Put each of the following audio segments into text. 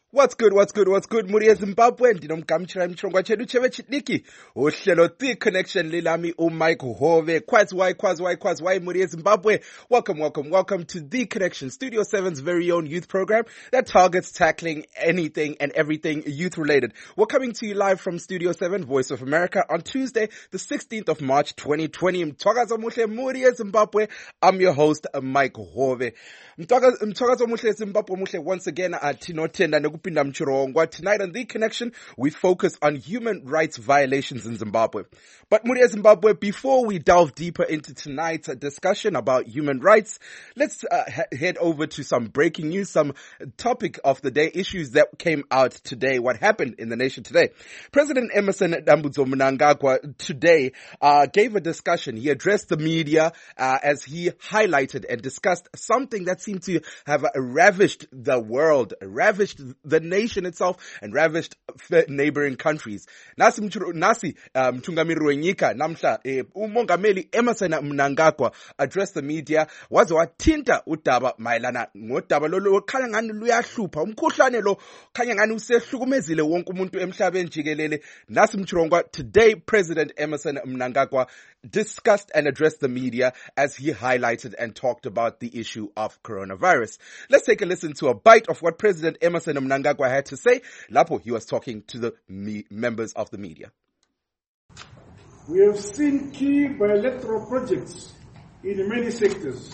What's good? Muri eZimbabwe ndinomgamchira mchongwa chedu cheve chidiki uhlelo The Connection lilami uMike Hove kwazi why muri eZimbabwe. Welcome to The Connection, Studio 7's very own youth program that targets tackling anything and everything youth related. We're coming to you live from Studio 7, Voice of America, on Tuesday, the 16th of March 2020. Mthokazo muhle muri eZimbabwe. I'm your host Mike Hove. Mthokazo muhle Zimbabwe muhle once again tinotenda nekupinda mchirongwa. Tonight on The Connection, we focus on human rights violations in Zimbabwe. But muri eZimbabwe, before we delve deeper into tonight's discussion about human rights, let's head over to some breaking news, some topic of the day, issues that came out today, what happened in the nation today. President Emmerson Mnangagwa today gave a discussion. He addressed the media as he highlighted and discussed something that seemed to have ravished the world, ravished the nation itself, and ravished neighboring countries. Nasi mtungamiri wenyika namhla umongameli Emmerson Mnangagwa addressed the media waze wathinta udaba mayelana ngodaba lo khanya ngani luyahlupha umkhuhlane lo khanya ngani usehlukumezile wonke umuntu emhlabeni jikelele. Nasi mchirongwa, today President Emmerson Mnangagwa discussed and addressed the media as he highlighted and talked about the issue of coronavirus. Let's take a listen to a bite of what President Emmerson Mnangagwa had to say. Lapho he was talking to the members of the media. We have seen key bilateral projects in many sectors,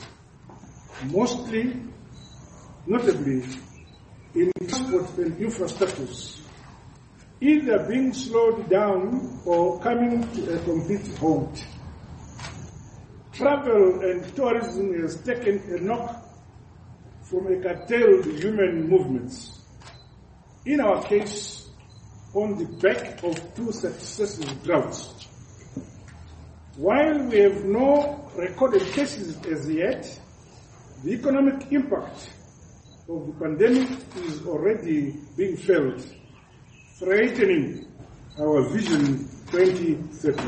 notably in transport and infrastructures, either being slowed down or coming to a complete halt. Travel and tourism has taken a knock from a curtailed human movements. In our case, on the back of two successive droughts. While we have no recorded cases as yet, the economic impact of the pandemic is already being felt, threatening our Vision 2030.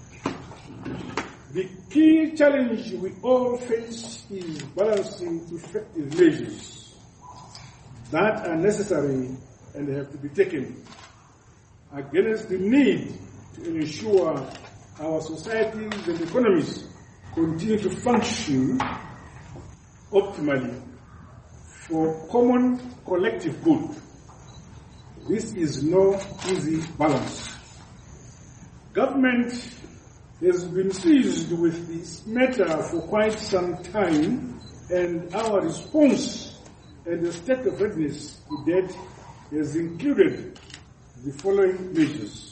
The key challenge we all face is balancing effective measures that are necessary and have to be taken against the need to ensure our societies and economies continue to function optimally for common collective good. This is no easy balance. Government has been seized with this matter for quite some time, and our response and the state of readiness to date has included the following measures: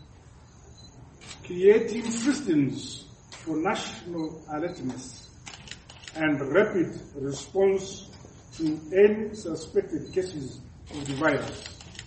creating systems for national alertness and rapid response to any suspected cases of the virus,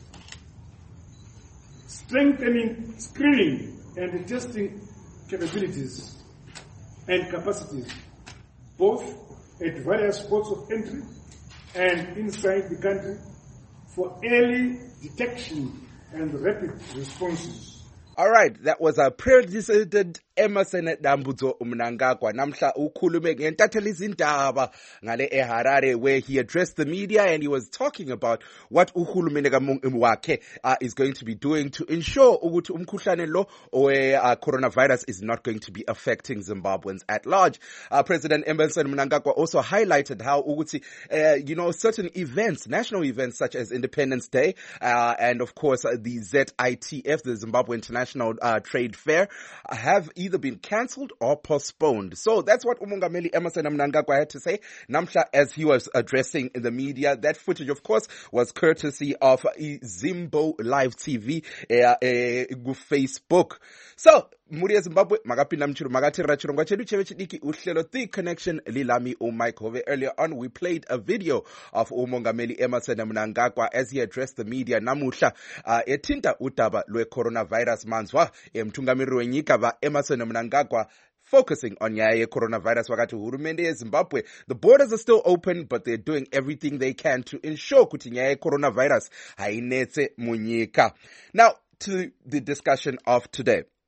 strengthening screening and testing capabilities and capacities, both at various ports of entry and inside the country, for early detection and rapid responses. All right, that was a President Emmerson Mnangagwa namhla ukhulume ngentatheli izindaba ngale eHarare, where he addressed the media and he was talking about what uhulumende wakhe is going to be doing to ensure ukuthi umkhuhlane lo coronavirus is not going to be affecting Zimbabweans at large. President Emmerson Mnangagwa also highlighted how ukuthi certain events, national events such as Independence Day and of course the ZITF, the Zimbabwe International Trade Fair, have either been cancelled or postponed. So that's what umongameli Emmerson Mnangagwa had to say namhla as he was addressing the media. That footage, of course, was courtesy of Zimbo Live TV Facebook. So muri eZimbabwe makapinda mchiro makatirira chirongwa chedu cheve chidiki uhlelo The Connection lilami uMike Hove. Earlier on we played a video of umongameli Emmerson Mnangagwa as he addressed the media namuhla ethinta udaba lwe-coronavirus. Manzwa mtungamiri wenyika va Emmerson Mnangagwa focusing on nyaya coronavirus wakati hurumende yeZimbabwe, the borders are still open but they're doing everything they can to ensure kuti nyaya coronavirus hainetse munyika. Now to the discussion of today.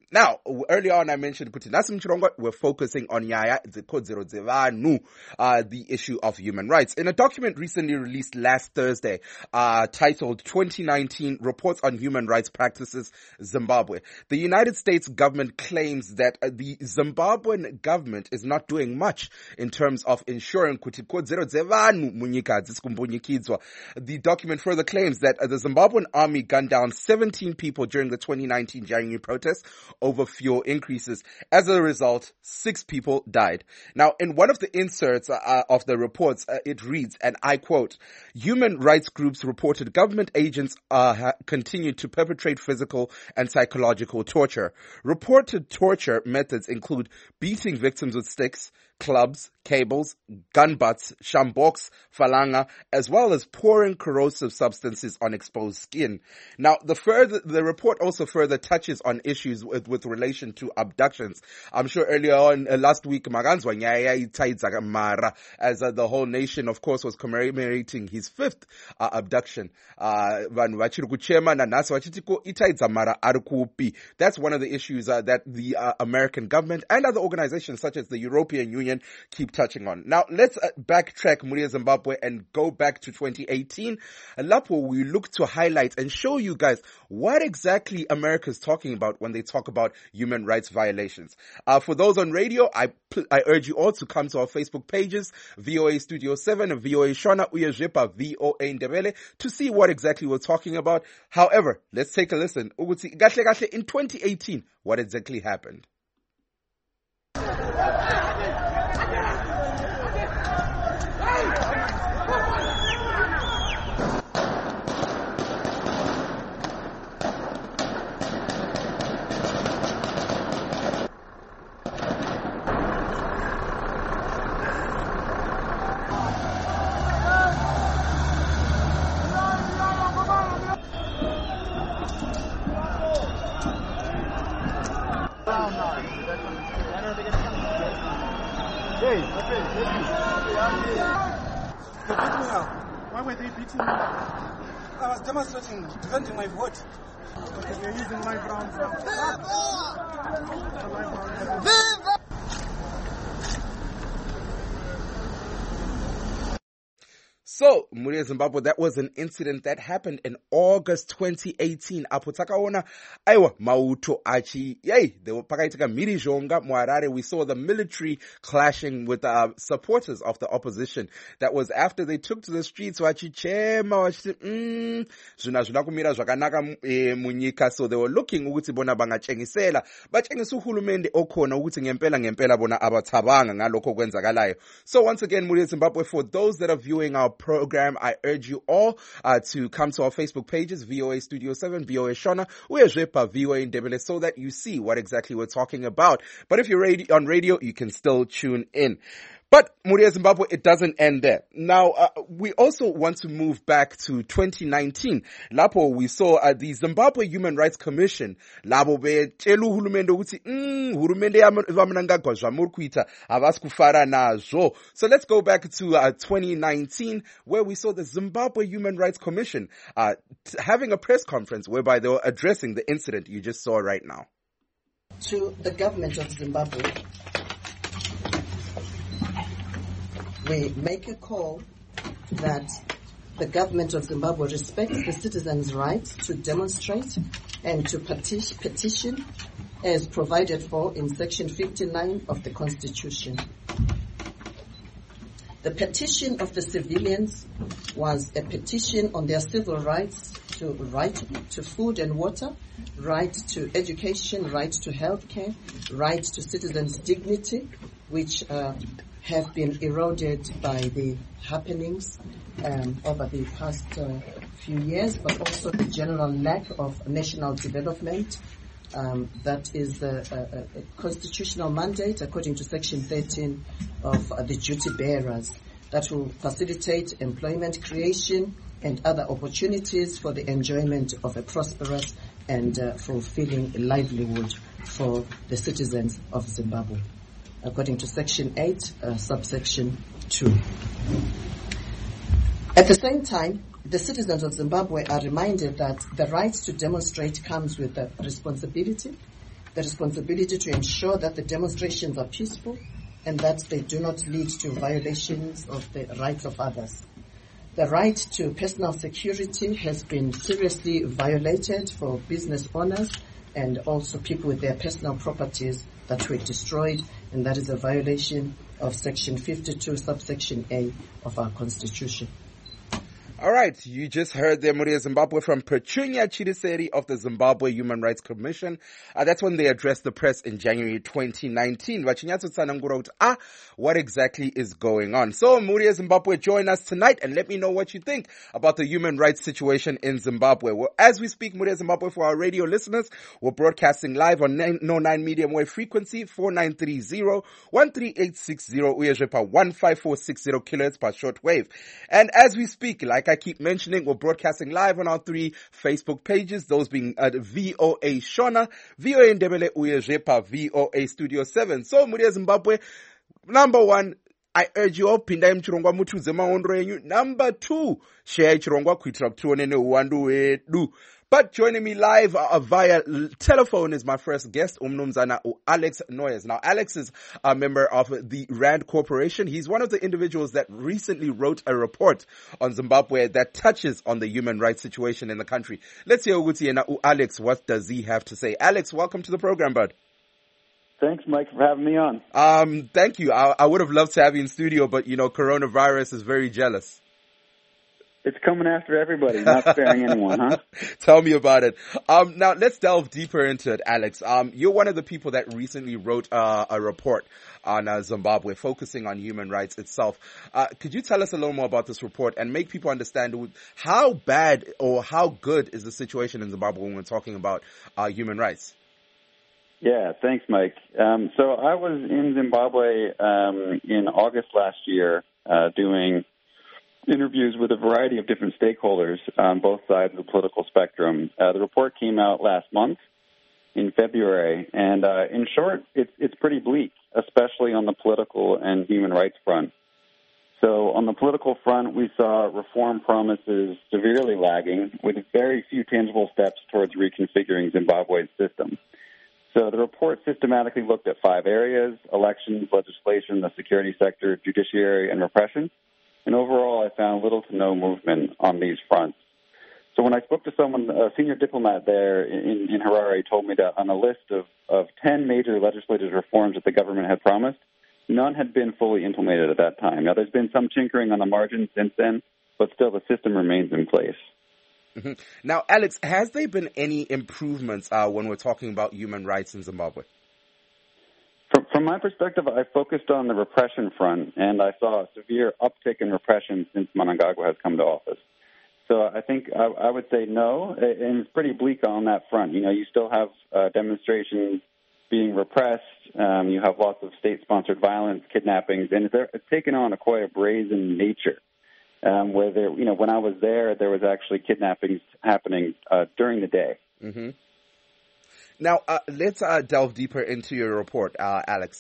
Now, earlier on I mentioned Kuti Nasim Chirongo, we're focusing on Yaya Zikodzerozevanu, the issue of human rights. In a document recently released last Thursday, titled 2019 Reports on Human Rights Practices Zimbabwe, the United States government claims that the Zimbabwean government is not doing much in terms of ensuring Kuti Kodzerozevanu Munyikadzi Skumbunyikidzwa. The document further claims that the Zimbabwean army gunned down 17 people during the 2019 January protests over fuel increases. As a result, 6 people died. Now, in one of the inserts of the reports, it reads, and I quote, "Human rights groups reported government agents continued to perpetrate physical and psychological torture. Reported torture methods include beating victims with sticks, clubs, cables, gun butts, shamboks, falanga, as well as pouring corrosive substances on exposed skin." Now, the report also further touches on issues with relation to abductions. I'm sure earlier on last week, Maganzwa Nyaya Itaidza Mara, as the whole nation, of course, was commemorating his 5th abduction. That's one of the issues that the American government and other organizations such as the European Union keep touching on. Now, let's backtrack, Muria Zimbabwe, and go back to 2018. Lapo, we look to highlight and show you guys what exactly America is talking about when they talk about human rights violations. For those on radio, I urge you all to come to our Facebook pages, VOA Studio 7 and VOA Shona Uyajepa VOA Ndebele, to see what exactly we're talking about. However, let's take a listen. In 2018, what exactly happened? Why were they beating me? I was demonstrating, defending my vote. They're using my ground. So, Muria Zimbabwe, that was an incident that happened in August 2018. Apo takaona, aiwa, mauto achi, yay, they were pakaitika mirijonga, muarare. We saw the military clashing with supporters of the opposition. That was after they took to the streets, wachichema, zvunakumira zvakanaka munyika. So they were looking ukuthi bona bangachengisela, bachengisa uhulumende okhona ukuthi ngempela bona abathabanga ngalokho kwenzakalayo. So once again, Muria Zimbabwe, for those that are viewing our program, I urge you all to come to our Facebook pages, VOA Studio 7, VOA Shona, Uyajepa, VOA Ndebele, so that you see what exactly we're talking about. But if you're on radio, you can still tune in. But Muria Zimbabwe, it doesn't end there. Now, we also want to move back to 2019. Lapo, we saw the Zimbabwe Human Rights Commission. Labo be telu hulumende uti, hulumende vamnangagwa zvamurkuita avaskufara nazo. So let's go back to 2019, where we saw the Zimbabwe Human Rights Commission having a press conference whereby they were addressing the incident you just saw right now. To the government of Zimbabwe, we make a call that the government of Zimbabwe respects the citizens' rights to demonstrate and to petition as provided for in Section 59 of the Constitution. The petition of the civilians was a petition on their civil rights to right to food and water, right to education, right to health care, right to citizens' dignity, which have been eroded by the happenings over the past few years, but also the general lack of national development. That is a constitutional mandate according to Section 13 of the duty bearers that will facilitate employment creation and other opportunities for the enjoyment of a prosperous and fulfilling livelihood for the citizens of Zimbabwe, according to Section 8, subsection 2. At the same time, the citizens of Zimbabwe are reminded that the right to demonstrate comes with a responsibility. the responsibility to ensure that the demonstrations are peaceful and that they do not lead to violations of the rights of others. The right to personal security has been seriously violated for business owners and also people with their personal properties that were destroyed, and that is a violation of Section 52, subsection A of our Constitution. All right, you just heard there, Muria Zimbabwe, from Petunia Chidiseri of the Zimbabwe Human Rights Commission. That's when they addressed the press in January 2019. What exactly is going on? So, Muria Zimbabwe, join us tonight and let me know what you think about the human rights situation in Zimbabwe. Well, as we speak, Muria Zimbabwe, for our radio listeners, we're broadcasting live on 909 medium wave frequency, 4930, 13860, Uyajepa 15460 kilohertz per short wave. And as we speak, like I keep mentioning, we're broadcasting live on our 3 Facebook pages, those being at VOA Shona, VOA Ndebele Uyajepa, VOA Studio 7. So, Muria Zimbabwe, number 1, I urge you all, pinda mchirongwa mutuze maondro yenyu. Number 2, share chirongwa kuitira kutionene uwandu wedu. But joining me live via telephone is my first guest, Umnumzana Alex Noyes. Now, Alex is a member of the RAND Corporation. He's one of the individuals that recently wrote a report on Zimbabwe that touches on the human rights situation in the country. Let's hear Alex, what does he have to say? Alex, welcome to the program, bud. Thanks, Mike, for having me on. Thank you. I would have loved to have you in studio, but, coronavirus is very jealous. It's coming after everybody, not sparing anyone, huh? Tell me about it. Now, let's delve deeper into it, Alex. You're one of the people that recently wrote a report on Zimbabwe, focusing on human rights itself. Could you tell us a little more about this report and make people understand how bad or how good is the situation in Zimbabwe when we're talking about human rights? Yeah, thanks, Mike. So I was in Zimbabwe in August last year doing interviews with a variety of different stakeholders on both sides of the political spectrum. The report came out last month in February, and in short, it's pretty bleak, especially on the political and human rights front. So on the political front, we saw reform promises severely lagging, with very few tangible steps towards reconfiguring Zimbabwe's system. So the report systematically looked at 5 areas: elections, legislation, the security sector, judiciary, and repression. And overall, I found little to no movement on these fronts. So when I spoke to someone, a senior diplomat there in Harare told me that on a list of 10 major legislative reforms that the government had promised, none had been fully implemented at that time. Now, there's been some tinkering on the margins since then, but still the system remains in place. Mm-hmm. Now, Alex, has there been any improvements when we're talking about human rights in Zimbabwe? From my perspective, I focused on the repression front, and I saw a severe uptick in repression since Mnangagwa has come to office. So I think I would say no, and it's pretty bleak on that front. You still have demonstrations being repressed. You have lots of state-sponsored violence, kidnappings, and it's taken on quite a brazen nature. Where when I was there was actually kidnappings happening during the day. Mm-hmm. Now, let's delve deeper into your report, Alex.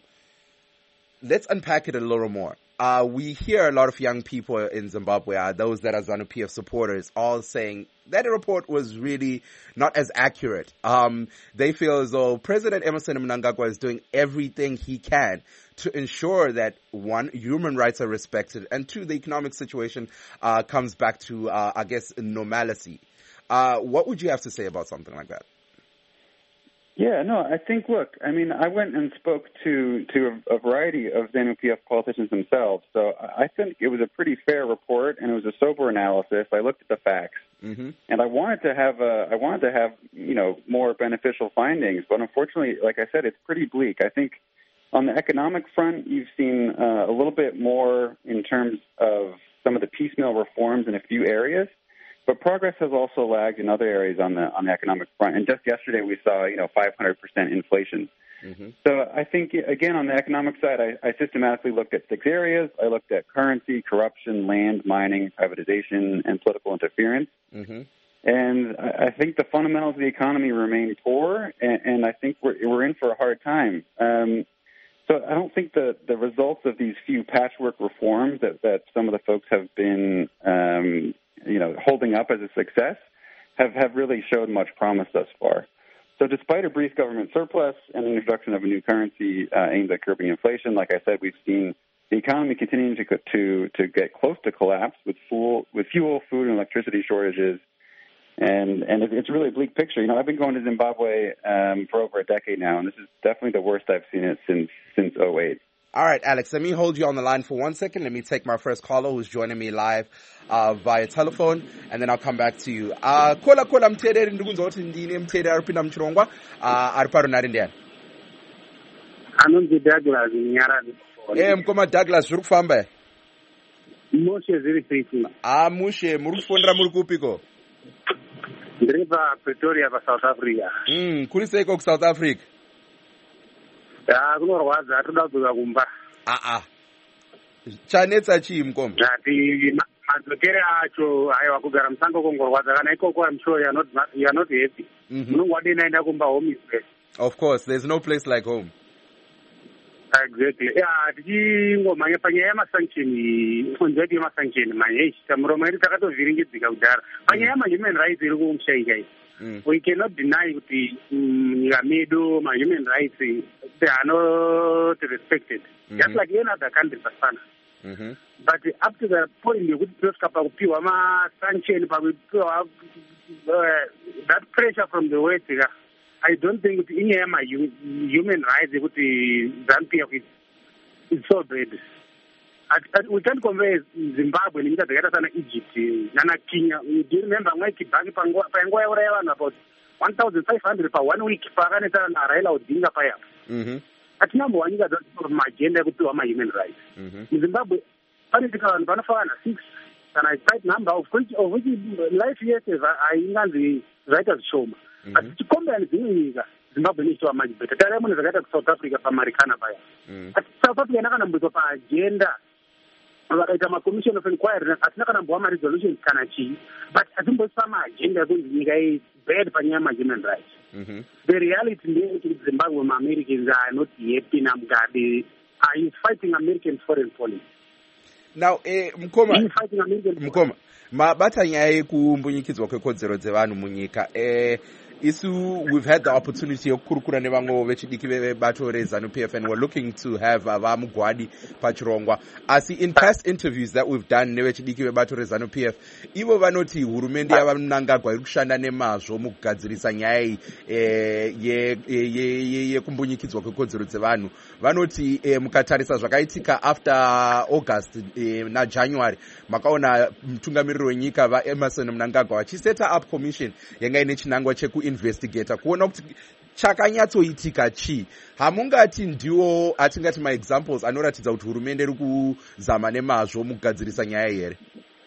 Let's unpack it a little more. We hear a lot of young people in Zimbabwe, those that are ZANU-PF supporters, all saying that the report was really not as accurate. They feel as though President Emmerson Mnangagwa is doing everything he can to ensure that, 1, human rights are respected, and 2, the economic situation comes back to, normalcy. What would you have to say about something like that? Yeah, no, I think, I went and spoke to a variety of ZANU-PF politicians themselves, so I think it was a pretty fair report, and it was a sober analysis. I looked at the facts, mm-hmm. and I wanted to have more beneficial findings, but unfortunately, like I said, it's pretty bleak. I think on the economic front, you've seen a little bit more in terms of some of the piecemeal reforms in a few areas. But progress has also lagged in other areas on the economic front. And just yesterday we saw, 500% inflation. Mm-hmm. So I think, again, on the economic side, I systematically looked at 6 areas. I looked at currency, corruption, land, mining, privatization, and political interference. Mm-hmm. And I think the fundamentals of the economy remain poor, and I think we're in for a hard time. So I don't think the results of these few patchwork reforms that some of the folks have been holding up as a success have really showed much promise thus far. So despite a brief government surplus and the introduction of a new currency aimed at curbing inflation, like I said, we've seen the economy continuing to get close to collapse with fuel, food, and electricity shortages. And it's really a bleak picture. You know, I've been going to Zimbabwe for over a decade now, and this is definitely the worst I've seen it since 2008. All right, Alex, let me hold you on the line for 1 second. Let me take my first caller who's joining me live via telephone, and then I'll come back to you. Kola mtederi ndikunzwa kuti ndine mtederi aripinda muchirongwa ari paro nari ndiani? Anonzi Douglas Nyarani. Mkoma Douglas, zviri kufamba? Mushe zviri kuitima. Mushe, muri kufondera muri kupiko? Ndiri Pretoria South Africa. Kuri seiko South Africa? Kunorwadza toda kudzokera kumba. Chanetsa chii mukoma? Zvati madzokere acho aiwa kugara musango kongorwadza kana ikoko I'm sure you're not happy. Unonge wadini aenda kumba home is best. Of course, there's no place like home. Exactly. Tichingomhanya panyaya yemasanction, konzati yemasanction manje tamuromo yedu takatovhiringidzika kudhara. Panyaya yama-human rights iri kumushaika iyi. We cannot deny kuti nyika medu ma-human rights they are not respected. Just like any other country pasana. But up to the point yekuti tinosvika pakupiwa ma-sanction, pakupiwa that pressure from the West, I don't think kuti inyaya yama-human rights yekuti ZANU-PF is so bad. We can't compare Zimbabwe nenyika dzakaita sana Egypt nana Kenya. Do you remember Mwai Kibaki panguva yauraya vanhu about 1,500 per 1 week pakaneta na Raila Odinga paya. Hatinambowa nyika dzati magenda ekupiwa ma-human rights. MuZimbabwe panoitika vanhu panofa 6 kana quite number of which life years hainganzi zvaita zvishoma. Asi tichikombera nedzimwe nyika Zimbabwe inoitwa manje better. Tariamune zvakaita kuSouth Africa pamarikana paya. South Africa yanakanamboiswa paagenda vakaita ma-commission of inquiry hatina kana mbowa ma-resolutions kana chii, but hatimboiswa maagenda ekunzi nyika iyi bad panyaya ma-human rights. The reality ndeyekuti Zimbabwe ma-Americans are not happy na Mugabe is fighting American foreign policy. Now, Mukoma, mabata nyaya yekumbunyikidzwa kwekodzero dzevanhu munyika. We've had the opportunity of kurukura nevamwe vechidiki vebato reZANU-PF, and we're looking to have Mugwadi pachirongwa. Asi in past interviews that we've done nevechidiki vebato reZANU-PF, ivo vanoti hurumende yavanangagwa iri kushanda nemazvo mukugadzirisa nyaya yekumbunyikidzwa kwekodzero dzevanhu. Vanoti mukatarisa zvakaitika after August naJanuary, makaona mutungamiriri wenyika vaEmerson Mnangagwa vachiseta up commission yanga ine chinangwa chekuinvestigata kuona kuti chakanyatsoitika chii. Hamungati ndiwo atingati ma-examples anoratidza kuti hurumende iri kuzama nemazvo mukugadzirisa nyaya here?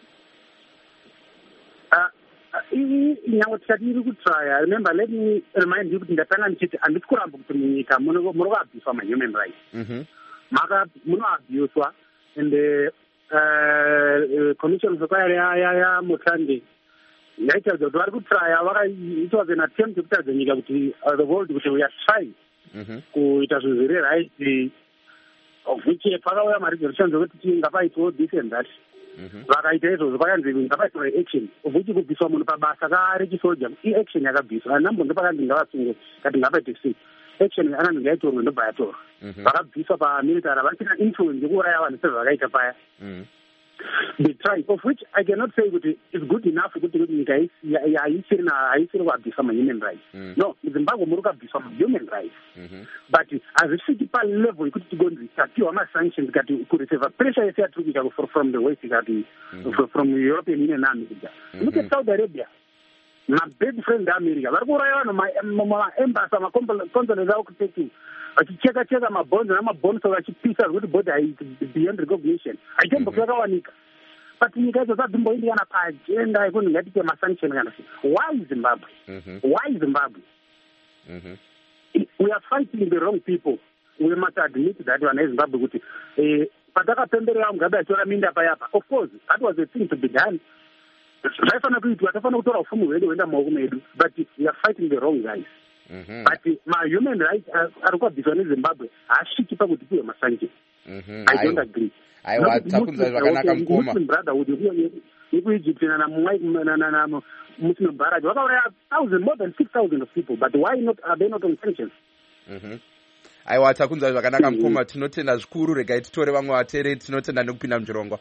Nyange tisati iri kutraya. Remember, let me remind you kuti ndatanga ndichiti handisi kuramba kuti munyika munoabhuswa ma-human rights. Munoabhuswa, and commission of yaMuthande yaitaridza kuti vari kutraya. It was an attempt yekutaridza nyika kuti the world kuti we are trying kuita zvinhu zviri right, of which pakauya ma-resolutions ekuti ngapaitwo this and that. Vakaita izvozvo pakanzi ngapaitwa action, of which kubviswa munhu pabasa karechisoja i-action yakabviswa. Hanambonzo pakanzi ngavasunge kati ngapaite sei action ananzi ngaitorwe ndobva yatorwa. Vakabviswa pamilitary vachina influence yekuuraya vanhu sezvakaita paya. They try, of which I cannot say that it's good enough kuti nyika haisiri kuabvisa ma-human rights. No, Zimbabwe muri kuabviswa ma-human rights. But hazvisviki palevel yekuti tigonzi tapiwa ma-sanctions kati kureceiva pressure yese yatiri kuita from the West kati from the European Union naAmerica. Look at Saudi Arabia. Ma-bad friend aAmerica vari kuuraya vanhu maembassy maconsulate avo kuteki vachicheka mabhonzo namabhonzo vachipisa zvekuti body beyond recognition haitombofi yakawanika. But nyika idzo dzadzimboindi kana paagenda yekuti ngatite ma-sanction kana sei. Why Zimbabwe? Why Zimbabwe? We are fighting the wrong people. We must admit that vana veZimbabwe kuti patakapemberera Mugabe achitora minda payapa, of course that was a thing to be done. Zvaifanira kuitwa, tafana kutora ufumu hwedu huenda mumaoko medu, but we are fighting the wrong guys. But ma-human rights ari kuabviswa neZimbabwe haasviki pakuti piwe ma-sanction. I don't agree. Aiwa, takunzwa zvakanaka Mukoma. Egypt and Muslim Barrage. More than 6,000 of people. But why not? Are they not on sanctions? Aiwa, takunza zvakanaka mukoma, tinotenda zvikuru. Regai titore vamwe vateereri, tinotenda nekupinda muchirongwa.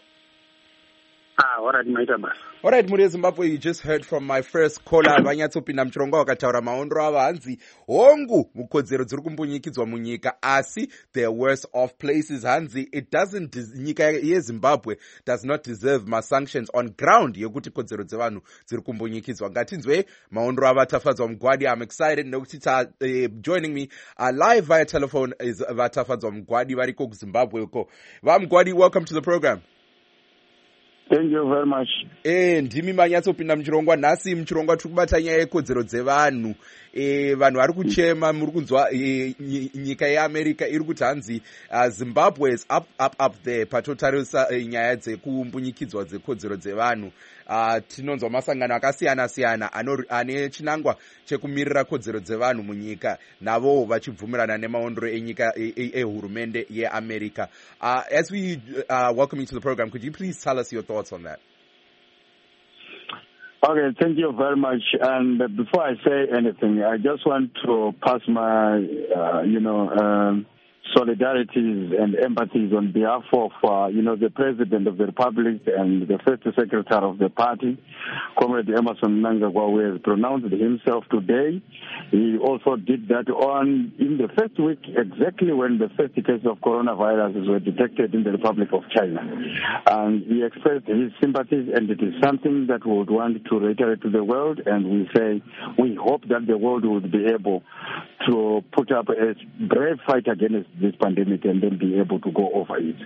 All right, Muri Zimbabwe, you just heard from my first caller. Vanyatsopinda muchirongwa vakataura maondro avo hanzi hongu mukodzero dziri kumbunyikidzwa munyika, asi they're worse off places. Hanzi it doesn't, nyika yeZimbabwe does not deserve sanctions on ground yekuti kodzero dzevanhu dziri kumbunyikidzwa. Ngatinzwe maondro avo Vatafadzwa Mugwadi. I'm excited nekuti joining me live via telephone is Vatafadzwa Mugwadi variko kuZimbabwe uko. Mugwadi, welcome to the program. Thank you very much. Ndimi manyatsopinda muchirongwa. Nhasi muchirongwa tiri kubata nyaya yekodzero dzevanhu. Vanhu vari kuchema, muri kunzwa nyika yeAmerica iri kuti hanzi Zimbabwe is up there patotarisa nyaya dzekumbunyikidzwa dzekodzero dzevanhu. Tinonzwa masangano akasiyana-siyana ane chinangwa chekumirira kodzero dzevanhu munyika, navo vachibvumirana nemaondro enyika ehurumende yeAmerica. As we welcome you to the program, could you please tell us your thoughts on that? Okay, thank you very much. And before I say anything, I just want to pass my, solidarities and empathies on behalf of, the President of the Republic and the First Secretary of the party, Comrade Emmerson Mnangagwa, who has pronounced himself today. He also did that in the first week, exactly when the first cases of coronavirus were detected in the Republic of China. And he expressed his sympathies, and it is something that we would want to reiterate to the world, and we hope that the world would be able to put up a brave fight against this pandemic and then be able to go over it.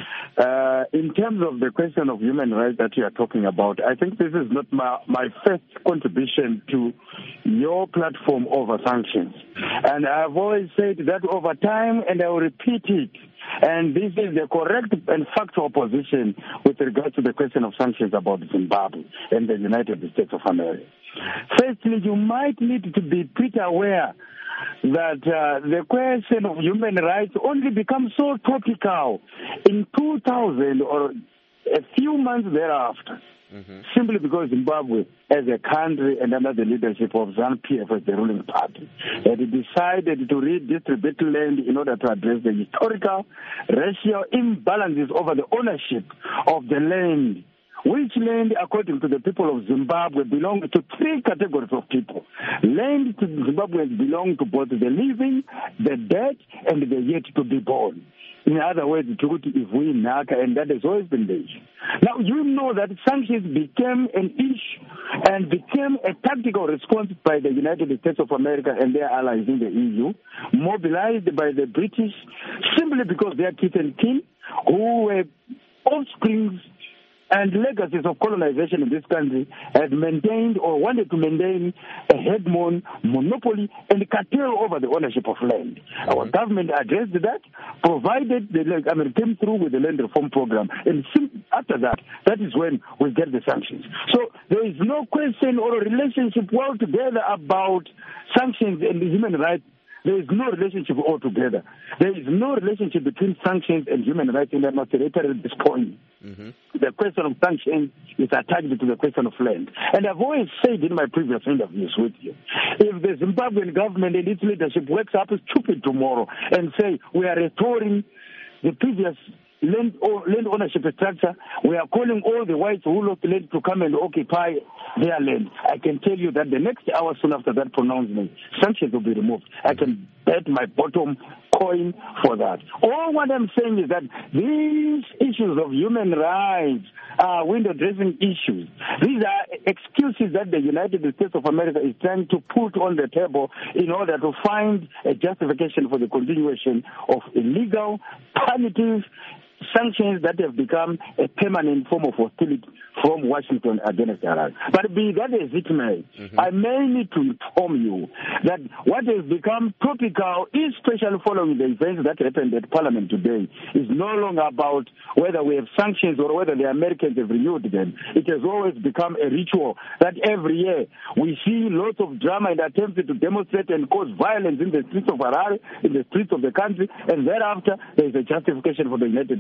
In terms of the question of human rights that you are talking about, I think this is not my first contribution to your platform over sanctions. And I've always said that over time, and I will repeat it, and this is the correct and factual position with regard to the question of sanctions about Zimbabwe and the United States of America. Firstly, you might need to be pretty aware that the question of human rights only becomes so topical in 2000 or a few months thereafter, simply because Zimbabwe, as a country and under the leadership of ZANU-PF as the ruling party, had decided to redistribute land in order to address the historical racial imbalances over the ownership of the land, which land, according to the people of Zimbabwe, belongs to three categories of people. Land to Zimbabweans belong to both the living, the dead, and the yet to be born. In other words, if we naka, and that has always been the issue. Now, you know that sanctions became an issue and became a tactical response by the United States of America and their allies in the EU, mobilized by the British, simply because they are kith and kin, who were offsprings and legacies of colonization in this country, had maintained or wanted to maintain a hegemon, monopoly, and cartel over the ownership of land. Our government addressed that, provided came through with the land reform program, and after that, that is when we get the sanctions. So there is no question or a relationship altogether about sanctions and human rights. There is no relationship altogether. There is no relationship between sanctions and human rights, and I must reiterate this point. The question of sanctions is attached to the question of land. And I've always said in my previous interviews with you, if the Zimbabwean government and its leadership wakes up stupid tomorrow and say, we are restoring the previous land ownership structure, we are calling all the whites who lost land to come and occupy their land, I can tell you that the next hour soon after that pronouncement, sanctions will be removed. I can bet my bottom coin for that. All what I'm saying is that these issues of human rights are window-dressing issues. These are excuses that the United States of America is trying to put on the table in order to find a justification for the continuation of illegal, punitive sanctions that have become a permanent form of hostility from Washington against Iran. But be that as it may, I may need to inform you that what has become topical, especially following the events that happened at Parliament today, is no longer about whether we have sanctions or whether the Americans have renewed them. It has always become a ritual that every year we see lots of drama and attempts to demonstrate and cause violence in the streets of Harare, in the streets of the country, and thereafter there is a justification for the United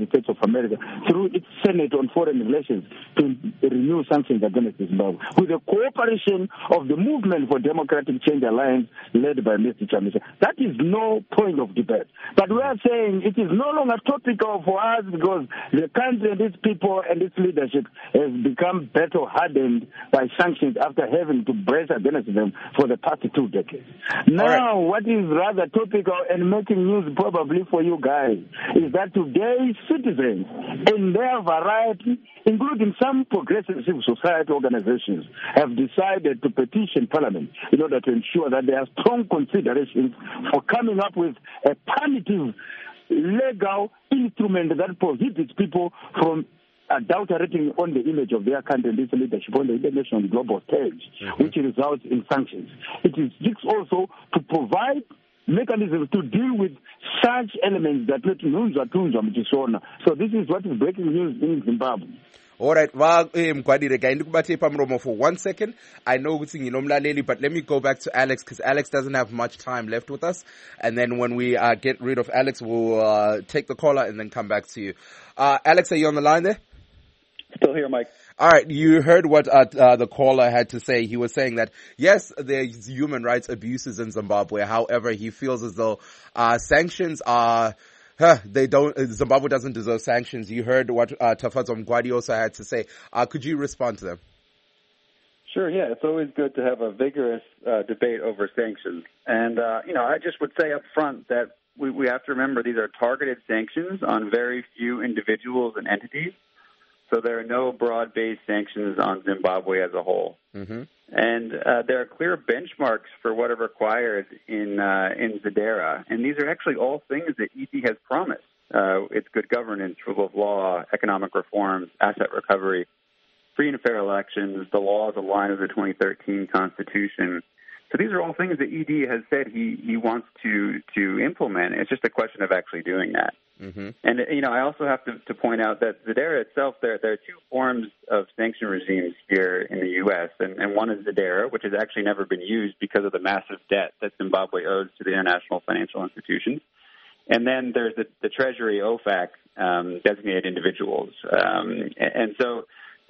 States of America through its Senate on Foreign Relations to renew sanctions against Zimbabwe, with the cooperation of the Movement for Democratic Change Alliance led by Mr. Chamisa. That is no point of debate. But we are saying it is no longer topical for us because the country and its people and its leadership has become battle-hardened by sanctions after having to brace against them for the past 2 decades. Now, what is rather topical and making news probably for you guys is that today's citizens in their variety, including some progressive civil society organizations, have decided to petition Parliament in order to ensure that there are strong considerations for coming up with a punitive legal instrument that prohibits people from adulterating on the image of their country and its leadership on the international and global stage, which results in sanctions. It seeks also to provide mechanisms to deal with such elements that let So this is what is breaking news in Zimbabwe. All right, Mgwadire, ngikubathe pamromo for 1 second. I know ukuthi nginomlaleli, but let me go back to Alex because Alex doesn't have much time left with us. And then when we get rid of Alex, we'll take the caller and then come back to you. Alex, are you on the line there? Still here, Mike. All right, you heard what the caller had to say. He was saying that, yes, there's human rights abuses in Zimbabwe. However, he feels as though sanctions are... Zimbabwe doesn't deserve sanctions. You heard what Tafadzo Mgwadi also had to say. Could you respond to them? Sure, yeah. It's always good to have a vigorous debate over sanctions. And, I just would say up front that we have to remember these are targeted sanctions on very few individuals and entities. So there are no broad-based sanctions on Zimbabwe as a whole. Mm-hmm. And there are clear benchmarks for what are required in Zadera. And these are actually all things that ED has promised. It's good governance, rule of law, economic reforms, asset recovery, free and fair elections, the laws aligned with the 2013 Constitution. So these are all things that ED has said he wants to implement. It's just a question of actually doing that. Mm-hmm. And, I also have to point out that Zadera itself, there are 2 forms of sanction regimes here in the U.S., and one is Zadera, which has actually never been used because of the massive debt that Zimbabwe owes to the international financial institutions. And then there's the Treasury OFAC designated individuals. And so,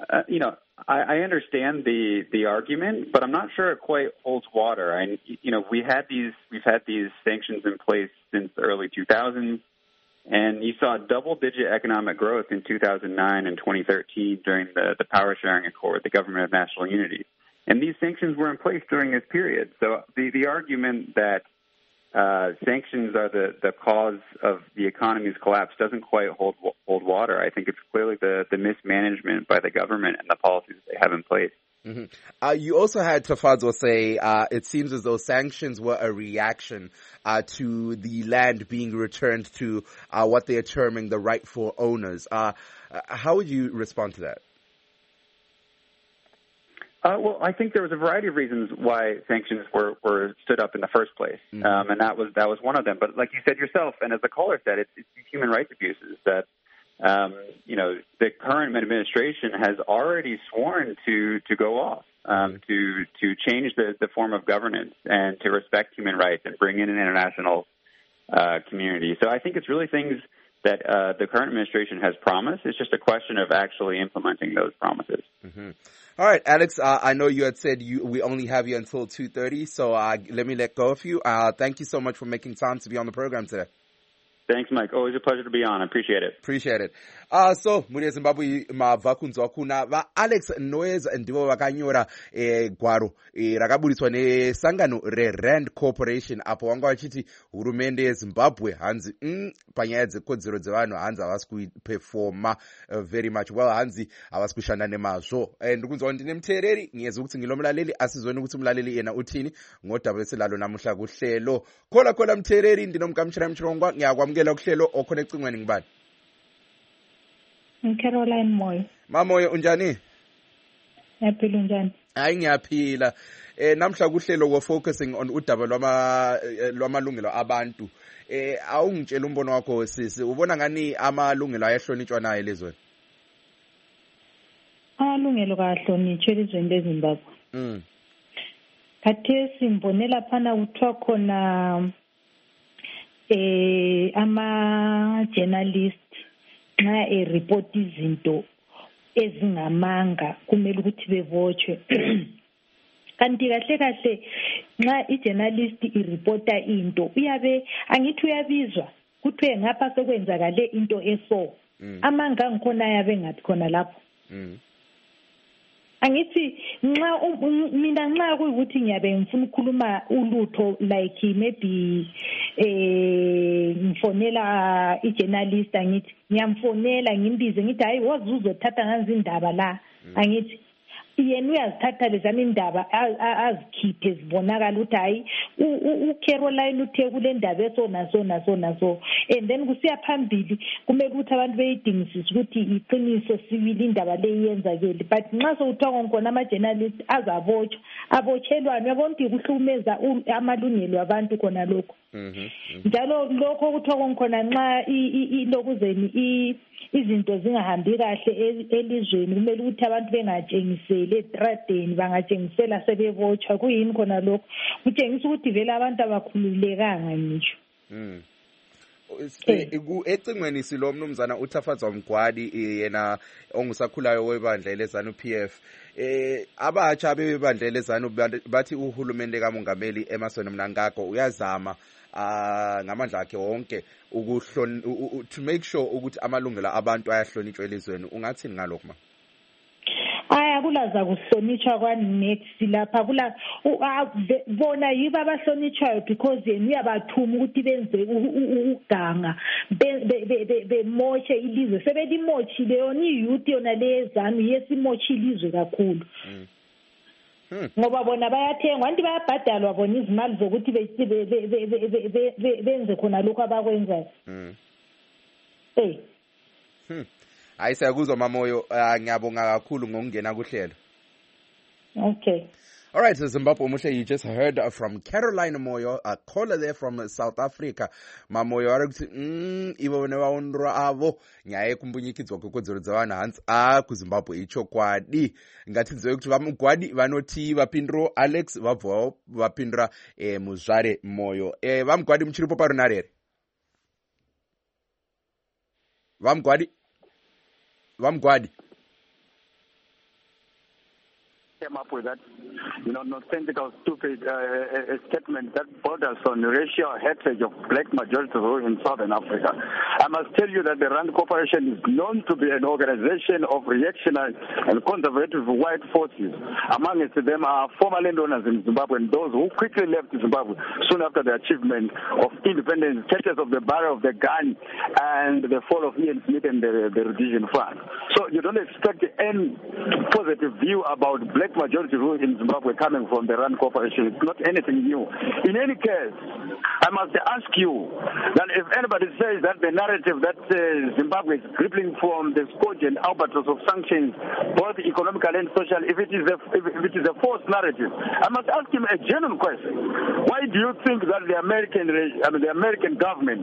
I understand the argument, but I'm not sure it quite holds water. We've had these sanctions in place since the early 2000s. And you saw double-digit economic growth in 2009 and 2013 during the Power Sharing Accord, the Government of National Unity. And these sanctions were in place during this period. So the argument that sanctions are the cause of the economy's collapse doesn't quite hold water. I think it's clearly the mismanagement by the government and the policies they have in place. Mm-hmm. You also had Tafadzo say it seems as though sanctions were a reaction to the land being returned to what they are terming the rightful owners. How would you respond to that? Well, I think there was a variety of reasons why sanctions were stood up in the first place, and that was one of them. But like you said yourself, and as the caller said, it's human rights abuses that the current administration has already sworn to go off, to change the form of governance and to respect human rights and bring in an international community. So I think it's really things that the current administration has promised. It's just a question of actually implementing those promises. Mm-hmm. All right, Alex, I know you had said we only have you until 2:30, so let me let go of you. Thank you so much for making time to be on the program today. Thanks, Mike. Always a pleasure to be on. I appreciate it. Appreciate it. So, muri Zimbabwe mabvakunzwa kuna Alex Noyes ndivo vakanyora gwaro rakaburiswa nesangano reRand Corporation apo vanga vachiti hurumende yeZimbabwe hanzi panyaya dzekodzero dzevanhu hanzi havasi kuperforma very much well, hanzi havasi kushanda nemazvo. Ndiri kunzwa ndine muteereri ngiyedza kuti nginomlaleli asizoni kuti mulaleli yena uthini ngodaba esilalo namuhla kuhlelo. Khola muteereri ndinomkamchira mchirongwa ngiyakwamukela kuhlelo oconnect cingweni ngibani? Caroline Moyo. Mamoyo unjani? Ngiyaphila unjani? Hayi ngiyaphila. Namhla kuhlelo ko focusing on udaba lwamalungelo abantu. Awungitshela umbono wakho sisi, ubona ngani amalungelo ayahlonitshwa naye lezweni? Amalungelo kahlonitshwe elizweni leZimbabwe. Khathesi mbonela phana kuthiwa khona ama-journalist nxa report izinto ezingamanga kumele ukuthi bebotshwe. Kanti kahle kahle nxa i-journalist ireporta into uyabe angithi uyabizwa kuthiwe ngapha sekwenzakale into eso. Amanga ngikhona yabe ngathi khona lapho. Angithi mina nxa kuyikuthi ngiyabe ngifuna ukukhuluma ulutho like maybe ngifonela i-journalist angithi ngiyamfonela ngimbize ngithi hayi wazuzothatha ngazi indaba la angithi yena uyazithatha lezami indaba azikhiphe zibonakala ukuthi hayi uCaroline uthe kule ndaba eso naso and then kusiya phambili kumele ukuthi abantu beyidingisise ukuthi iqiniso sibili indaba leyenzakele but nxa sokuthiwa ngona ama-journalist azabotshwa abotshelwane yabona ukuthi kuhlukumeza amalungelo abantu khona lokho njalo lokho kuthiwa ngkhona nxa ilokuzeni izinto zingahambi kahle elizweni kumele ukuthi abantu bengatshengiseli etradeni bangatshengisela sebebotshwa kuyini khona lokho kutshengisa ukuthi vele abantu abakhululekanga ngisho. Ecingweni silo mnumzana uThafazwa Mgwadi yena ongusakhulayo webandla leZANU-PF abatsha bebandla leZANU bathi uhulumende kaMongameli Emmerson Mnangagwa uyazama ngamandla akhe wonke to make sure ukuthi amalungelo abantu ayahlonitshwa elizweni. Ungathini ngalokho ma? Kulaza kuhlonitshwa kwanext lapha bona yibo abahlonitshwayo because yena uyabathuma ukuthi benze uganga bemoshe ilizwe sebelimochile yona iyouth yona lezanu yesimochi ilizwe kakhulu. Ngoba bona bayathengwa anti bayabhadalwa bona izimali zokuthi benze khona lokho abakwenzayo. Hayi siyakuzwa Mamoyo, ngiyabonga kakhulu ngokungena kuhlelo. Okay. All right, Zimbabwe Muhle, you just heard from Caroline Moyo, a caller there from South Africa. Mamoyo ari ivo nevaonrwa avo nyaya yekumbunyikidzwa kwekodzero dzavanhu hanzi kuZimbabwe ichokwadi. Ngatidziwe kuti vaMugwadi vanoti vapindiro Alex vabvawo vapindira Muzvare Moyo. VaMugwadi muchiripo parunare here? VaMugwadi came up with that, nonsensical, stupid statement that borders on racial hatred of black majority rule in Southern Africa. I must tell you that the RAND Corporation is known to be an organization of reactionary and conservative white forces. Amongst them are former landowners in Zimbabwe and those who quickly left Zimbabwe soon after the achievement of independence, takers of the barrel of the gun and the fall of Ian Smith and the Rhodesian Front. So you don't expect any positive view about black majority rule in Zimbabwe coming from the RAND Corporation. It's not anything new. In any case, I must ask you that if anybody says that the narrative that Zimbabwe is gripping from the scourge and albatross of sanctions, both economical and social, if it is a false narrative, I must ask him a genuine question. Why do you think that the American government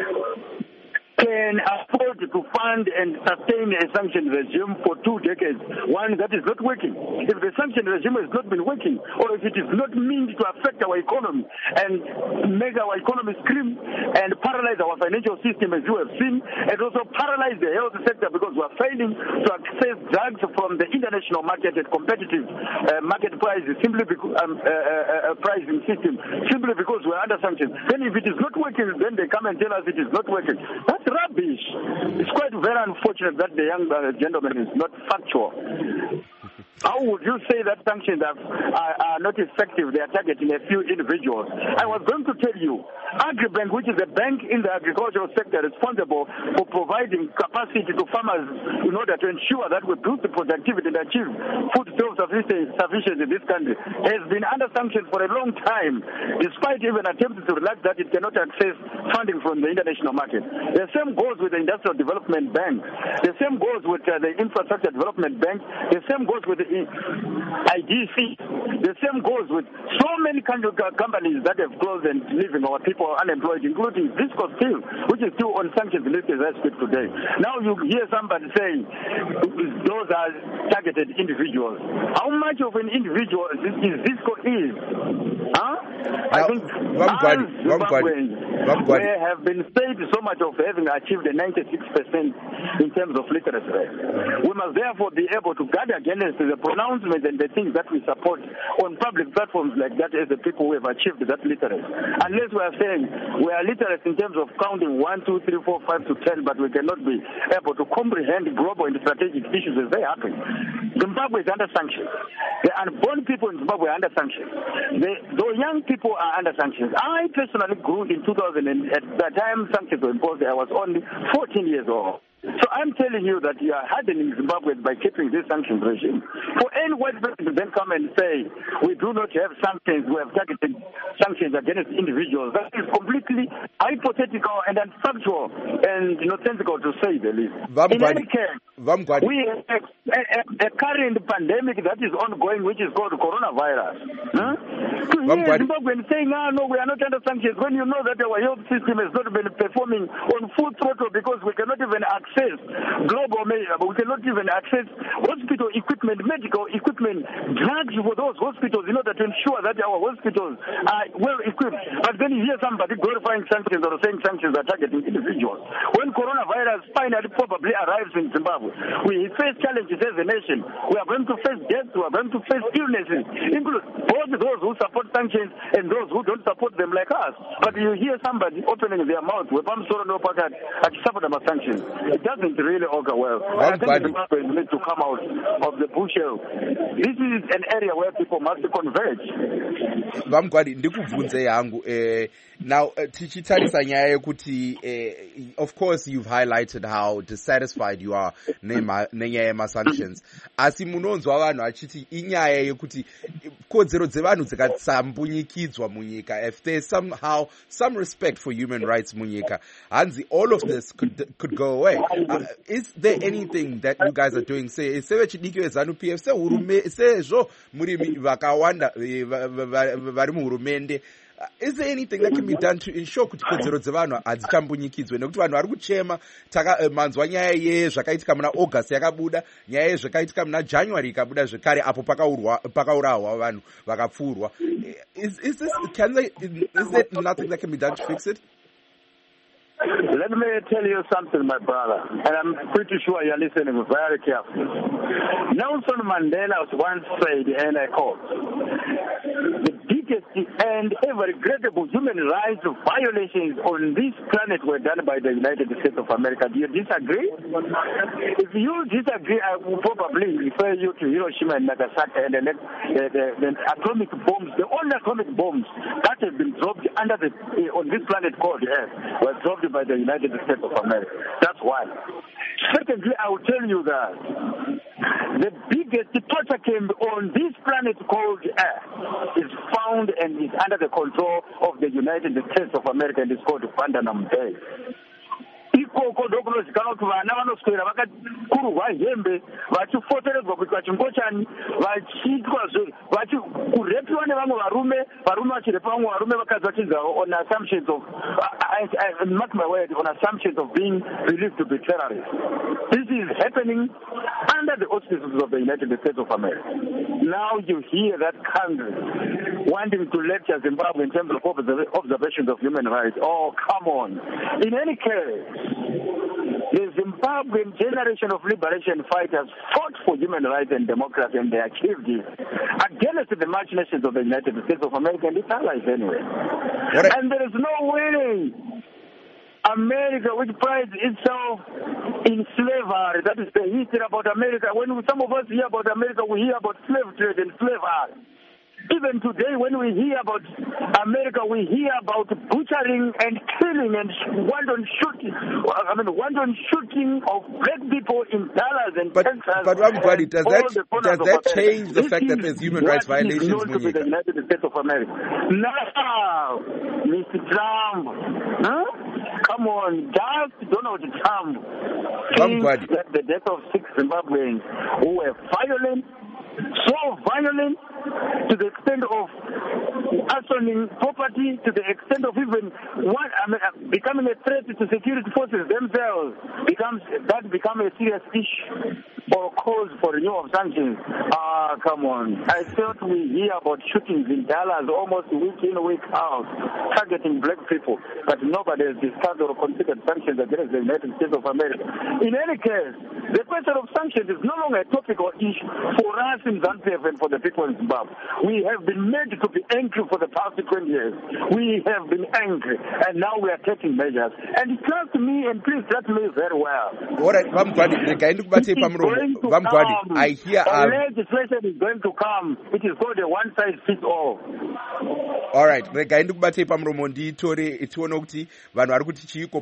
can afford to fund and sustain a sanction regime for 2 decades, one that is not working? If the sanction regime has not been working, or if it is not meant to affect our economy and make our economy scream and paralyze our financial system, as you have seen, and also paralyze the health sector because we are failing to access drugs from the international market at competitive market prices, simply because pricing system, simply because we are under sanctions. Then if it is not working, then they come and tell us it is not working. That's rubbish. It's quite very unfortunate that the young gentleman is not factual. How would you say that sanctions are not effective? They are targeting a few individuals. I was going to tell you, Agribank, which is a bank in the agricultural sector responsible for providing capacity to farmers in order to ensure that we boost the productivity and achieve food self-sufficiency in this country, has been under sanctions for a long time, despite even attempts to relax that it cannot access funding from the international market. The same goes with the Industrial Development Bank. The same goes with the Infrastructure Development Bank. The same goes with the IDC. The same goes with so many companies that have closed and leaving our people unemployed, including Visco Steel, which is still on sanctions list as I speak today. Now you hear somebody saying those are targeted individuals. How much of an individual is Visco is? Huh? I think they have been paid so much of having achieved a 96% in terms of literacy rate. We must therefore be able to guard against the pronouncements and the things that we support on public platforms like that as the people who have achieved that literacy. Unless we are saying we are literate in terms of counting 1, 2, 3, 4, 5 to 10, but we cannot be able to comprehend global and strategic issues as they happen. Zimbabwe is under sanctions. The unborn people in Zimbabwe are under sanctions. The young people are under sanctions. I personally grew in 2000, and at the time sanctions were imposed, I was only 14 years old. So I'm telling you that you are hardening Zimbabwe by keeping this sanctions regime. For any white person to then come and say, we do not have sanctions, we have targeted sanctions against individuals, that is completely hypothetical and unfactual and nonsensical to say the least. In any case, we have a current pandemic that is ongoing, which is called coronavirus. To hear Zimbabweans saying, no, we are not under sanctions, when you know that our health system has not been performing on full throttle because we cannot even access global measure, but we cannot even access hospital equipment, medical equipment, drugs for those hospitals in order to ensure that our hospitals are well equipped. But then you hear somebody glorifying sanctions or saying sanctions are targeting individuals. When coronavirus finally probably arrives in Zimbabwe, we face challenges as a nation. We are going to face death, we are going to face illnesses, including both those who support sanctions and those who don't support them like us. But you hear somebody opening their mouth with support about sanctions. It doesn't really augur well. I think Zimbabwe needs to come out of the bushel. This is an area where people must converge. Vamgwadi ndikubvunze yangu now tichitarisa nyaya yekuti of course you've highlighted how dissatisfied you are nenyaya yemasanctions, asi munonzwa vanhu achiti inyaya yekuti kodzero dzevanhu dzikasambunyikidzwa munyika, if there's somehow some respect for human rights munyika, hanzi all of this could go away. Is there anything that you guys are doing, say sevechidiki veZANU-PF, sezvo muri vakawanda vari muhurumende, is there anything that can be done to ensure kuti kodzero dzevanhu hadzitambunyikidzwe? Nekuti vanhu vari kuchema, manzwa nyaya yezvakaitika muna August yakabuda, nyaya yezvakaitika muna January ikabuda zvekare apo pakaurahwa vanhu vakapfurwa. Is there nothing that can be done to fix it? Let me tell you something, my brother, and I'm pretty sure you're listening very carefully. Nelson Mandela was once said, and I quote, the biggest and ever regrettable human rights violations on this planet were done by the United States of America. Do you disagree? If you disagree, I will probably refer you to Hiroshima and Nagasaki and the atomic bombs, the only atomic bombs that have been dropped on this planet called Earth were dropped by the United States of America. That's one. Secondly, I will tell you that the biggest torture camp on this planet called Earth is found and is under the control of the United States of America, and it's called Guantanamo Bay. Ikoko ndokunozikanwa kuti vana vanoswera vakakurwa hembe vachifoteredzwa kuti vachingochani vachiitwa kurepiwa nevamwe varume vachirepa vamwe varume vakadzi vachinzwa on assumptions of mark my word, on assumptions of being believed to be terrorists. This is happening under the auspices of the United States of America. Now you hear that Congress wanting to lecture Zimbabwe in terms of observations of human rights. Oh, come on. In any case, the Zimbabwean generation of liberation fighters fought for human rights and democracy, and they achieved it against the machinations of the United States of America and its allies anyway. And there is no way America, which prides itself in slavery, that is the history about America. When some of us hear about America, we hear about slave trade and slavery. Even today, when we hear about America, we hear about butchering and killing and wanton shooting of black people in Dallas and Texas. But Ramgwadi, does that change the fact that there's human rights violations in the United States of America? No, Mr. Trump. Huh? Come on, just Donald Trump. Ramgwadi. That the death of 6 Zimbabweans who were violent, so violent to the extent of assaulting property, to the extent of even becoming a threat to security forces themselves, become a serious issue or cause for renewal of sanctions. Come on. I thought we hear about shootings in Dallas almost week in, week out, targeting black people, but nobody has discussed or considered sanctions against the United States of America. In any case, the question of sanctions is no longer a topic or issue for us in ZANU-PF and for the people in Zimbabwe. We have been made to be angry for the past 20 years. We have been angry, and now we are taking measures. And trust me, and please trust me very well. All right, I hear legislation is going to come. It is called a one-size-fits-all. All right, rega ndikubate pamromo nditore itiona kuti vanhu vari kuti chiiko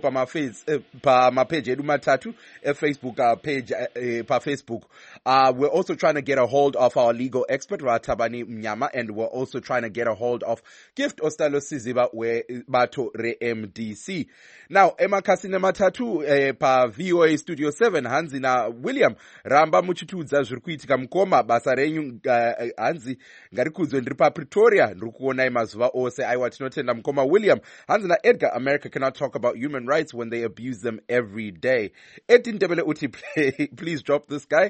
pamapage edu matatu Facebook page paFacebook. We're also trying to get a hold of our legal expert Ratabani Mnyama, and we're also trying to get a hold of Gift Ostalo Siziba bato re MDC. Now emakasine matatu pa VOA Studio 7 Hanzi na William ramba muchitudza zviri kuitika mukoma basa renyu Hanzi ngarikudzwe ndiri pa Pretoria ndiri kuona mazuva ose aiwa tinotenda mukoma William. Hanzi na Edgar, America cannot talk about human rights when they abuse them every day. Edin Debele uti please drop this guy.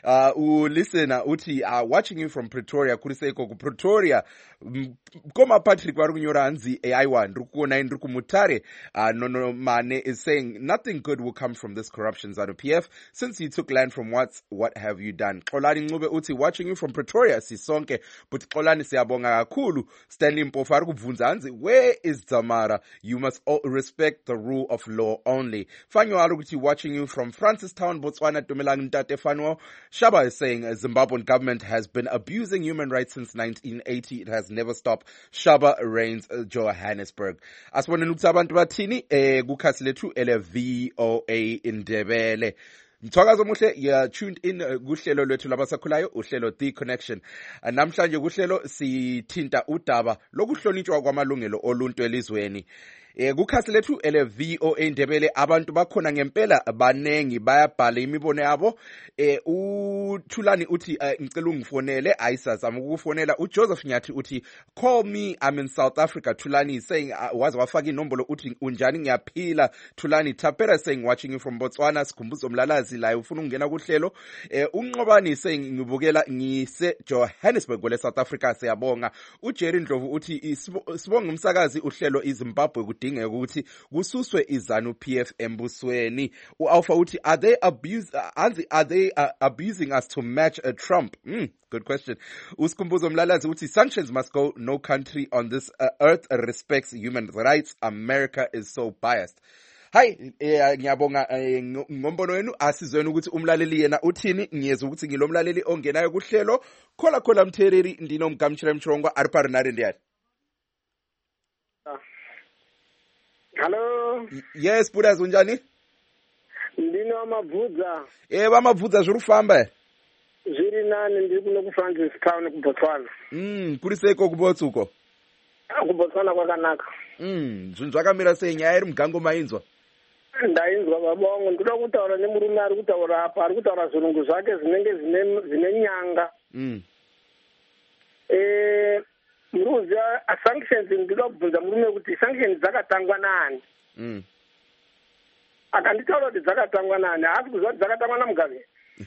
Listener uti watching you from Pretoria kuriseko ku Pretoria mukoma Patrick vari kunyora hanzi aiwa ndiri kuona ndiri kumutare Nono Mane is saying nothing good will come from this corruption ZANU-PF since you took land from what have you done. Xolani Ncube uti watching you from Pretoria sisonke but Xolani siyabonga kakhulu. Stanley Mpofu ari kubvunza hanzi where is Dzamara? You must respect the rule of law only. Fanyo ari kuti watching you from Francistown Botswana. Dumelang Ntate Fanyo. Shaba is saying Zimbabwean government has been abusing human rights since 1980. It has never stopped. Shaba reigns Johannesburg. Asibone ukuthi abantu bathini kukhasi lethu ele VOA Indebele. Mthwakazi omuhle, you're tuned in kuhlelo lwethu labasakhulayo uhlelo The Connection. Namhlanje kuhlelo sithinta udaba lokuhlonitshwa kwamalungelo oluntu elizweni. Kukhasi lethu ele VOA Indebele abantu bakhona ngempela banengi bayabhala imibono yabo. uThulani uthi ngicela ungifonele ayisazama ukufonela. uJoseph Nyathi uthi call me, I'm in South Africa. Thulani is saying waze wafaka inombolo uthi unjani ngiyaphila. Thulani Tapera saying watching you from Botswana. Sikhumbuzo Mlalazi la ufuna ungena kuhlelo. Unqobani saying ngibukela ngise Johannesburg kwele South Africa siyabonga. uJerry Ndlovu uthi sibonga umsakazi uhlelo iZimbabwe kudingeka ukuthi kususwe iZANU-PF embusweni. uAlpha uthi are they abusing us to match a Trump? Good question. Usikhumbuzo Mlalazi uthi sanctions must go. No country on this earth respects human rights. America is so biased. Hayi ngiyabonga ngombono wenu. Asizweni ukuthi umlaleli yena uthini. Ngiyeza ukuthi ngilomlaleli ongenayo kuhlelo. Khola Mthereri ndinomgamtshira Mchongwa ari parinari ndiyani. Hello. Yes, Buddha unjani? Ndino Mabvudza. Vamabvudza zviri kufamba. Zviri nani ndiri kuno kuFrancis Town kuBotswana. Kuri seko kubotsuko. Kubotswana kwakanaka. Zvinhu zvakamira sei, nyaya iri mugango mainzwa? Ndainzwa babongo, ndoda kutaura nemurume ari kutaura apa, ari kutaura zvirungu zvake zvinenge zvine nyanga. Muruziva sanctions, ndoda kubvunza murume kuti sanctions dzakatangwa nani? Akanditaura kuti dzakatangwa nani, haasi kuziva kuti dzakatangwa naMugabe.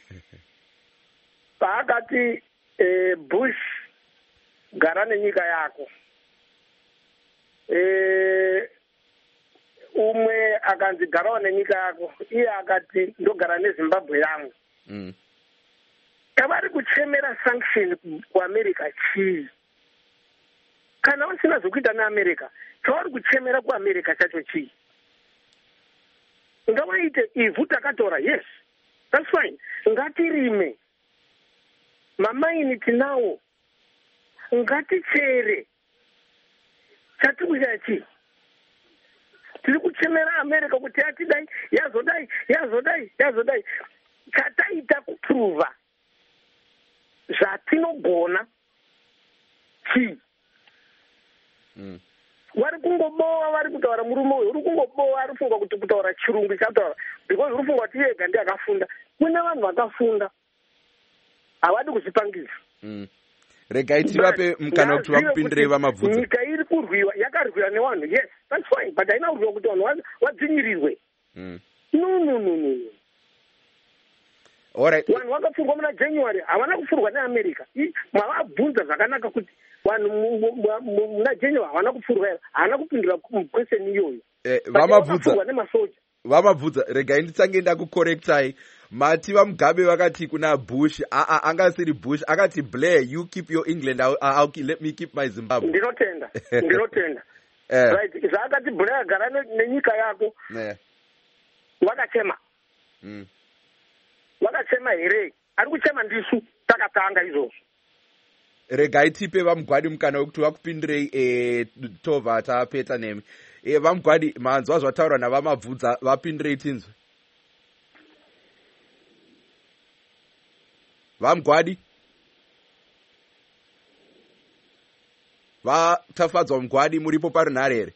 Paakati Bush gara nenyika yako. Umwe akanzi garawo nenyika yako, iye akati ndogara neZimbabwe yangu. Tavari kuchemera sanction kuAmerica chii? Kana usina zvokuita neAmerica, chavari kuchemera kuAmerica chacho chii? Ngavaite ivhu takatora, yes, that's fine. Ngatirime. Mamaini tinawo. Ngatichere. Chatikuita chii? Tiri kuchemera America kuti atidai, yazodai. Chataita kupruva zvatinogona chii? Vari kungobowa, vari kutaura murume uyu uri kungobowa, ari funga kuti kutaura chirungu chataura because uri funga kuti yega ndiye akafunda. Kune vanhu vakafunda havadi kuzvipangisa. Regai tivape mukana wekuti vakupindirei vamabvunza. Nyika iri kurwiwa, yakarwiwa nevanhu, yes, that's fine, but haina kurwiwa kuti vanhu vadzinyirirwe. No. Alright. Vanhu vakapfurwa muna January, havana kupfurwa neAmerica. Mavabvunza zvakanaka kuti vanhu muna January havana kupfurwa, havana kupindura question iyoyo. Vamabvunza, regai nditsange ndakukorektai. Mati vaMugabe vakati kuna Bush, angasiri Bush, akati Blair, you keep your England, let me keep my Zimbabwe. Ndinotenda. Right, zvakati Blair gara nenyika yako. Vakachema. Vakachema here. Ari kuchema ndisu takatanga izvozvo. Regai tipe vaMugwadi mukana wekuti vakupindirei tova tapeta nemi. VaMugwadi manzwa zvataurwa navamabvunza vapindirei tinzwe. VaMugwadi vatafadzwa Mugwadi muripo parunhare here?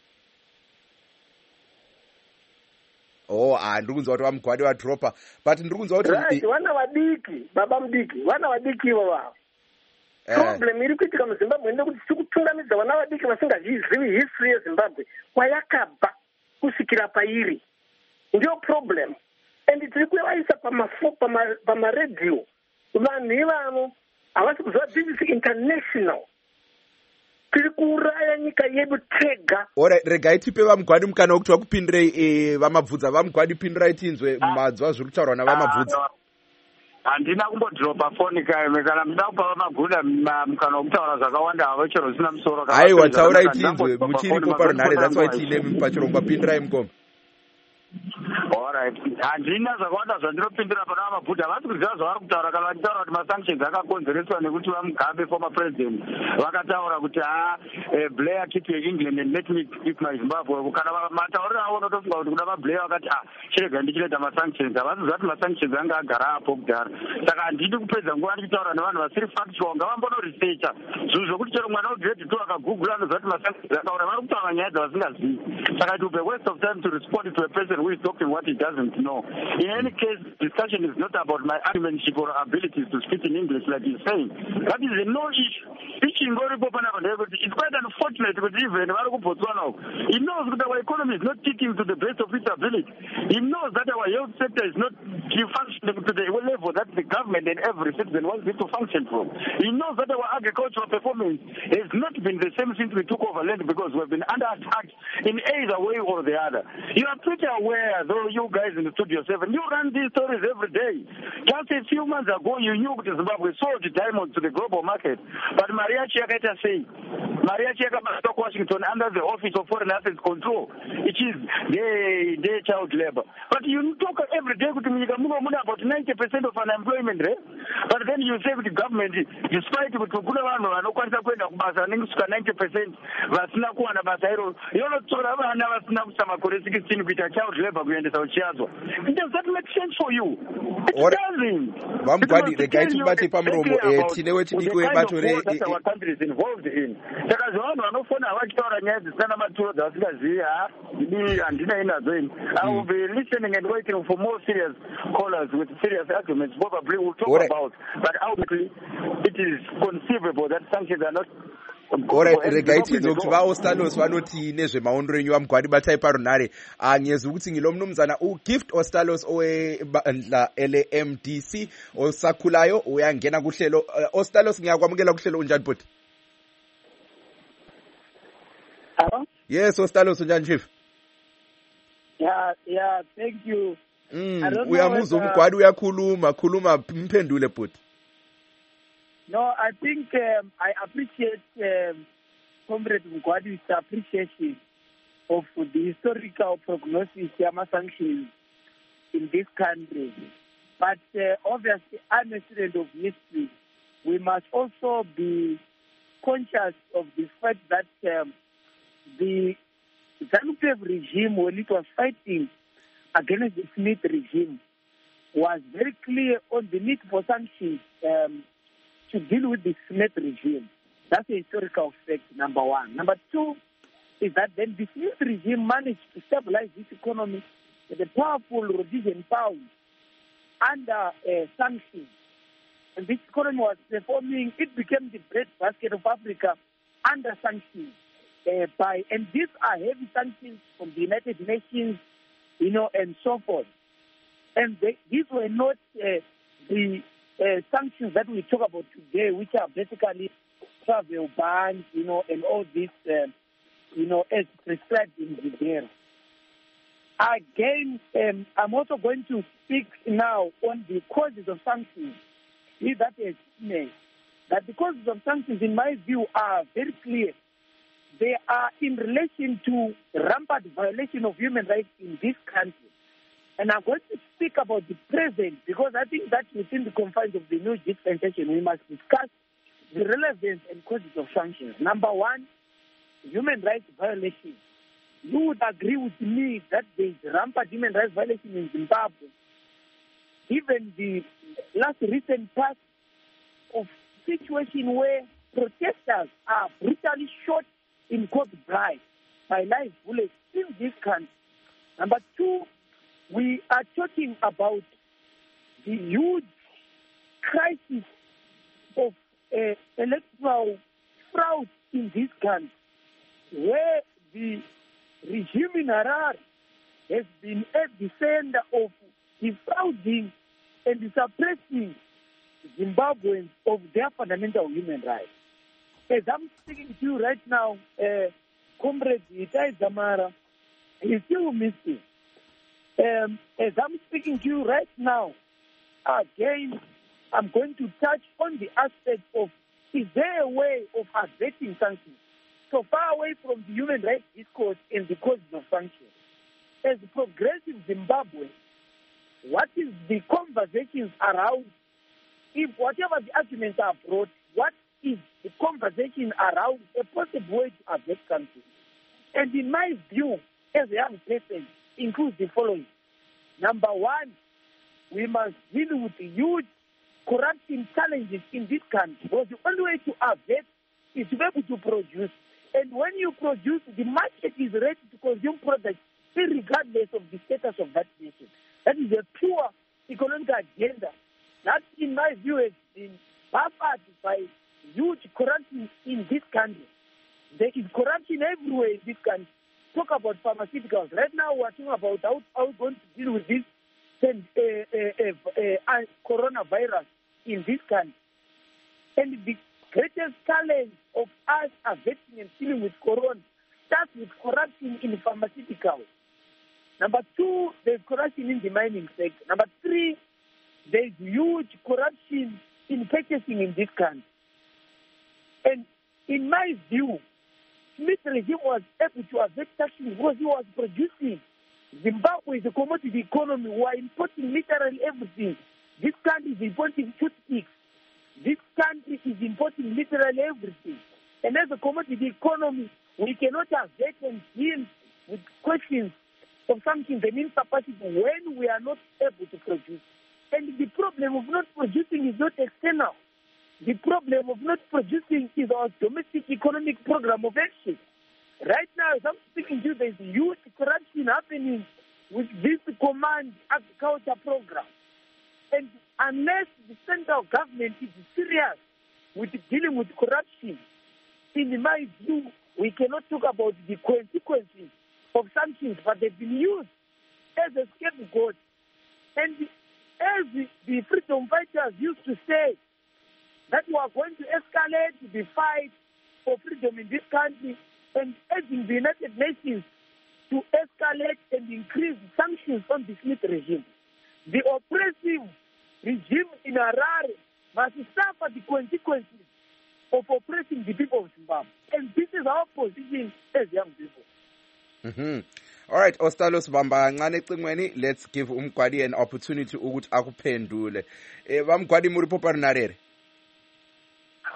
Ndiri kunzwa kuti vaMugwadi vadropa, but ndiri kunzwa kuti right, vana vadiki, baba mudiki, vana vadiki ivo vavo. Problem iri kuitika muZimbabwe ndekuti tiri kutungamidza vana vadiki vasingazivi history yeZimbabwe kwayakabva kusvikira pairi. Ndio problem. And tiri kuvaisa pamaredhiyo. Vanhu ivavo havasi kuziva this is international. Tiri kuuraya nyika yedu tega. Alright, regai tipe vaMugwadi mukana wekuti vakupindirei vamabvunza. VaMugwadi pindirai tinzwe madzwa zviri kutaurwa navamabvunza. Handina kumbodropa foni kana muda kupa vamagunda mukana wekutaura zvakawanda havo chero zvisina musoro. Aiwa, taurai tinzwe muchiripo parunhare, that's why tiine pachirongwa, pindirai mukoma. Alright, handina zvakawanda zvandinopindira pana vamabhudha. Havasi kuziva zvavari kutaura kana vachitaura kuti masanctions akakonzereswa nekuti vaMugabe former president vakataura kuti Blair keep your England and let me keep my Zimbabwe. Kana matauriro avo unotofunga kuti kuda vaBlair vakati chirega ndichireda masanctions. Havasi kuziva kuti masanctions anga agara apo kudhara. Saka handidi kupedza nguva ndichitaura nevanhu vasiri factual, ngavambonoresearcha zvinhu zvokuti chero mwana wegrade 2 akagoogle anoziva kuti masanctions akaura. Vari kutaura nyaya dzavasingazivi. Saka it will be a waste of time to respond to a person who is talking what he doesn't know. In any case, discussion is not about my argumentship or abilities to speak in English like he's saying. That is a no issue. It's quite unfortunate because even he knows that our economy is not kicking to the best of its ability. He knows that our health sector is not functioning to the level that the government and every citizen wants it to function from. He knows that our agricultural performance has not been the same since we took over land because we've been under attack in either way or the other. You are pretty aware, though, you guys in the Studio 7, you run these stories every day. Just a few months ago, you knew that Zimbabwe sold diamonds to the global market. But Maria Chiakata say, Maria Chiakata Washington under the Office of Foreign Assets Control, it is their child labor. But you talk every day about 90% of unemployment rate. But then you say with the government, despite the 90%, vasina kuwana basa hilo yonotora vana vasina kusama kore 16 kuita child labor kuendesa uchiazwa. Does that make sense for you? It doesn't. VaMugwadi, regai tibate pamuromo tine wechidiki webato our country is involved in. Saka zvavanhu vanofona vachitaura nyaya dzisina maturo dzavasingazivi handina inadzo ini. I will be listening and waiting for more serious callers with serious arguments. Probably we'll talk about, but ultimately it is conceivable that sanctions are not. Alright, regai tidze kuti vaOstalos vanoti nezvemaondero enyu vaMugwadi, batai parunhare. Nyezvi kuti ngilo mnumzana uGift Ostalos owebandla LMDC osakhulayo uyangena kuhlelo. Ostalos, ngiyakwamukela kuhlelo, unjani bhuti? Hello? Yes, Ostalos, unjani chief? Yeah, thank you. Uyamuzwa uMugwadi uyakhuluma, mphendule bhuti. No, I think I appreciate Comrade Mugwadi's appreciation of the historical prognosis of sanctions in this country. But obviously, I'm a student of history. We must also be conscious of the fact that the ZANU-PF regime, when it was fighting against the Smith regime, was very clear on the need for sanctions to deal with the Smith regime. That's a historical fact, number one. Number two is that then the Smith regime managed to stabilize this economy with a powerful Rhodesian pound under sanctions. and this economy was performing, it became the breadbasket of Africa under sanctions. And these are heavy sanctions from the United Nations, and so forth. And these were not the sanctions that we talk about today, which are basically travel bans, and all this, as prescribed in Geneva. Again, I'm also going to speak now on the causes of sanctions. That the causes of sanctions, in my view, are very clear. They are in relation to rampant violation of human rights in this country. And I'm going to speak about the present because I think that within the confines of the new dispensation, we must discuss the relevance and causes of sanctions. Number one, human rights violations. You would agree with me that there is rampant human rights violation in Zimbabwe. Even the last recent past of situation where protesters are brutally shot in cold blood by live bullets in this country. Number two, we are talking about the huge crisis of electoral fraud in this country, where the regime in Harare has been a defender of defrauding and suppressing Zimbabweans of their fundamental human rights. As I'm speaking to you right now, Comrade Itai Zamara is still missing. As I'm speaking to you right now, again, I'm going to touch on the aspect of, is there a way of addressing sanctions? So far away from the human rights discourse and the causes of sanctions. As progressive Zimbabwe, what is the conversations around, if whatever the arguments are brought, what is the conversation around a possible way to address sanctions? And in my view, as a young person, includes the following. Number one, we must deal with the huge corruption challenges in this country. Because the only way to address is to be able to produce. And when you produce, the market is ready to consume products regardless of the status of that nation. That is a pure economic agenda. That, in my view, has been buffered by huge corruption in this country. There is corruption everywhere in this country. Talk about pharmaceuticals. Right now, we're talking about how we're going to deal with this coronavirus in this country. And the greatest challenge of us addressing and dealing with corona starts with corruption in pharmaceuticals. Number two, there's corruption in the mining sector. Number three, there's huge corruption in purchasing in this country. And in my view, Smith regime was able to address sanctions because he was producing. Zimbabwe is a commodity economy. We are importing literally everything. This country is importing toothpicks. This country is importing literally everything. And as a commodity economy, we cannot address and deal with questions of something that means capacity when we are not able to produce. And the problem of not producing is not external. The problem of not producing is our domestic economic program of action. Right now, as I'm speaking to you, there's huge corruption happening with this command agriculture program. And unless the central government is serious with dealing with corruption, in my view, we cannot talk about the consequences of sanctions, but they've been used as a scapegoat. And as the freedom fighters used to say, that we are going to escalate the fight for freedom in this country and urging the United Nations to escalate and increase sanctions on the Smith regime. The oppressive regime in Harare must suffer the consequences of oppressing the people of Zimbabwe. And this is our position as young people. All right, Ostalo Sibamba ngane cingweni, let's give Umgwadi an opportunity ukuthi akuphendule. Bamgwadi muri poparinarere.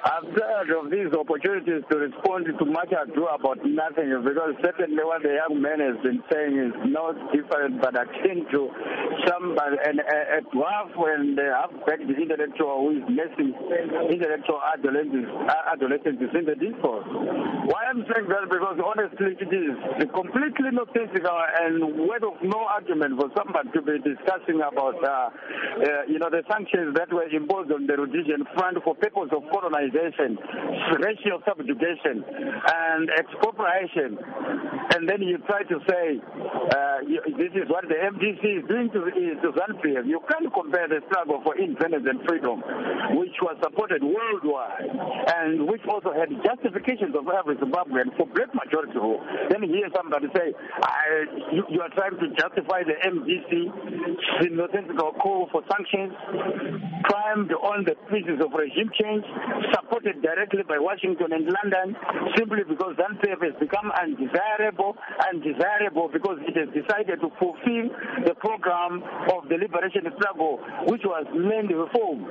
I've heard of these opportunities to respond to much ado about nothing, because certainly what the young man has been saying is not different but akin to somebody, a dwarf and half-baked intellectual who is messing intellectual adolescents in the discourse. Why I'm saying that? Because honestly it is completely nonsensical and word of no argument for somebody to be discussing about the sanctions that were imposed on the Rhodesian front for purpose of colonization, racial subjugation, and expropriation. And then you try to say this is what the MDC is doing to ZANU-PF. You can't compare the struggle for independence and freedom, which was supported worldwide and which also had justifications of every Zimbabwean for great majority. Then hear somebody say, you are trying to justify the MDC nonsensical call for sanctions, primed on the pieces of regime change, supported directly by Washington and London, simply because ZANU-PF has become undesirable because it has decided to fulfill the program of the liberation struggle, which was land reform.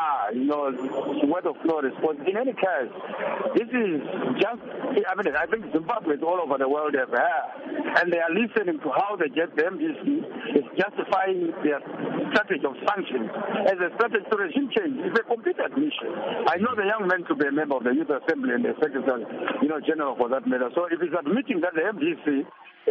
Word of no response. In any case, this is just, I think Zimbabwe all over the world have heard, and they are listening to how the MDC is justifying their strategy of sanctions as a strategy to regime change. It's a complete admission. I know the young man to be a member of the Youth Assembly and the Secretary General for that matter. So if he's admitting that the MDC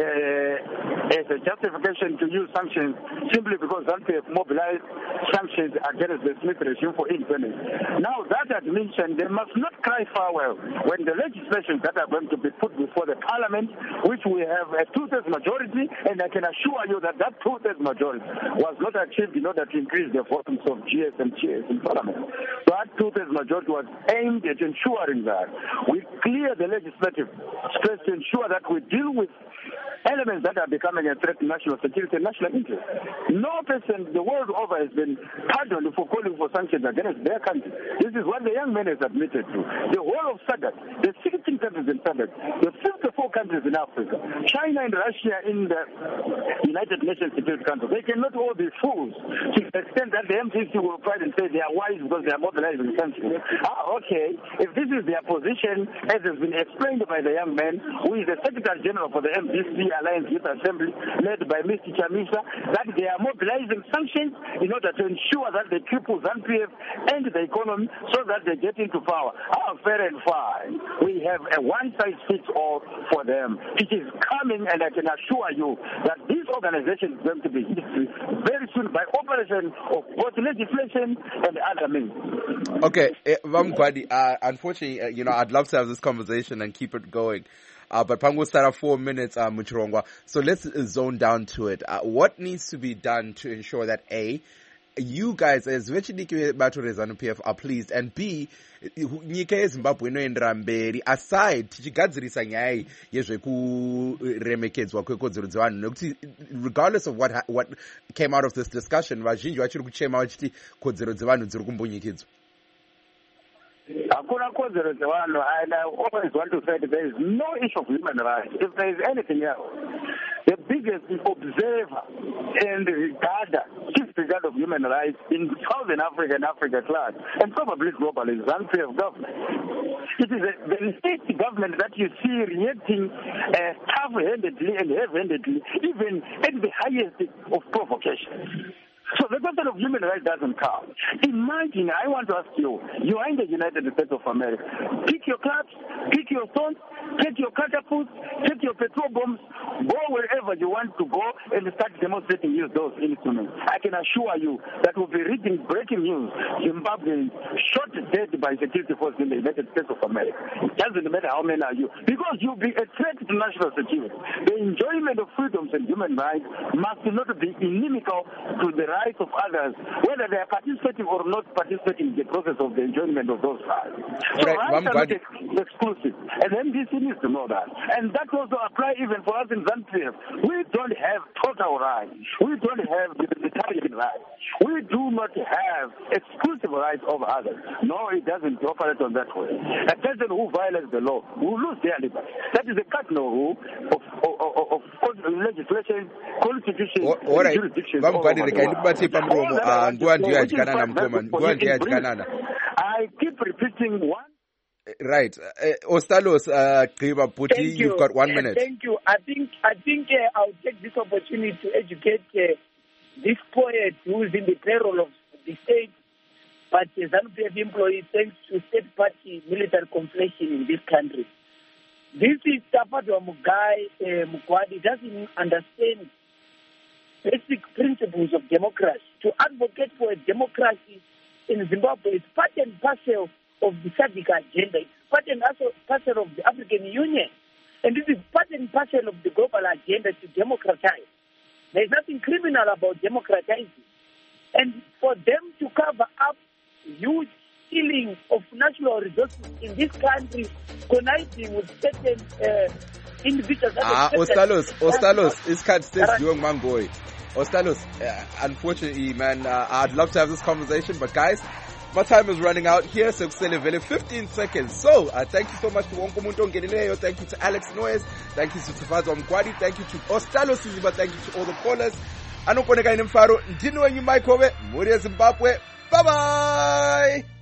as a justification to use sanctions simply because ZANU-PF mobilized sanctions against the Smith regime for independence. Now that admission, they must not cry farewell when the legislation that are going to be put before the Parliament, which we have a two-thirds majority, and I can assure you that that two-thirds majority was not achieved in order to increase the volumes of GS and GS in Parliament. That two-thirds majority was aimed at ensuring that we clear the legislative space to ensure that we deal with elements that are becoming a threat to national security and national interest. No person the world over has been pardoned for calling for sanctions against their country. This is what the young man has admitted to. The whole of SADC, the 16 countries in SADC, the 54 countries in Africa, China and Russia in the United Nations Security Council, they cannot all be fools to the extent that the MCC will pride and say they are wise because they are mobilizing sanctions. Okay, if this is their position, as has been explained by the young man, who is the Secretary General for the MDC Alliance Youth Assembly, led by Mr. Chamisa, that they are mobilizing sanctions in order to ensure that they cripple ZANU-PF and the economy so that they get into power. Fair and fine. We have a one-size-fits-all for them. It is coming, and I can assure you that this organization is going to be history very soon by operation of both legislation and other means. Okay, Vamkwadi, unfortunately, I'd love to have this conversation and keep it going. But Pango start 4 minutes, Muchirongwa. So let's zone down to it. What needs to be done to ensure that A, you guys as vechidiki bato ZANU-PF are pleased, and B, nyika yeZimbabwe inoendera mberi aside tichigadzirisa nyaya yezvekuremekedzwa kwekodzero dzevanhu, nekuti regardless of what came out of this discussion, vazhinji vachiri kuchema vachiti kodzero dzevanhu dziri kumbunyikidzwa. Hakuna kodzero dzevanhu, and I always want to say that there is no issue of human rights. If there is anything else, the biggest observer and regarder, chief regard of human rights in Southern Africa and Africa at large, and probably globally, is ZANU-PF government. It is the state government that you see reacting tough-handedly and heavy-handedly, even at the highest of provocation. So the question of human rights doesn't count. Imagine, I want to ask you, you are in the United States of America. Pick your clubs, pick your stones, take your catapults, take your petrol bombs, go wherever you want to go and start demonstrating, use those instruments. I can assure you that we'll be reading breaking news. Zimbabwe shot dead by security forces in the United States of America. It doesn't matter how many are you, because you'll be a threat to national security. The enjoyment of freedoms and human rights must not be inimical to the rights of others, whether they are participating or not participating in the process of the enjoyment of those rights. So rights are not exclusive, and MDC needs to know that. And that also applies even for us in ZANU-PF. We don't have total rights. We don't have libertarian rights. We do not have exclusive rights over others. No, it doesn't operate on that way. A person who violates the law will lose their liberty. That is the cardinal rule of legislation, constitution, and jurisdiction. I keep repeating one. Right. Ostalos, Griba Puti, you've got 1 minute. Thank you. I think I'll take this opportunity to educate this poet who is in the payroll of the state, but is ZANU-PF employee thanks to state party military conflation in this country. This is Tapadwa Mugai Mukwadi doesn't understand basic principles of democracy. To advocate for a democracy in Zimbabwe is part and parcel of the SADC agenda. It's part and parcel of the African Union. And this is part and parcel of the global agenda to democratize. There is nothing criminal about democratizing. And for them to cover up huge stealing of natural resources in this country, conniving with certain individuals. Ostalos, isikhathi sesiziwe mangoy. Ostalos, unfortunately, man, I'd love to have this conversation, but guys, my time is running out here, so 15 seconds. So, thank you so much to Wonko Muntu Ngenileyo, thank you to Alex Noyes, thank you to Tufazwa Mkwadi, thank you to Ostalos Siziba, thank you to all the callers. Anoponeka Mfaro, Ndino Nyumaikove, Muria Zimbabwe, bye-bye!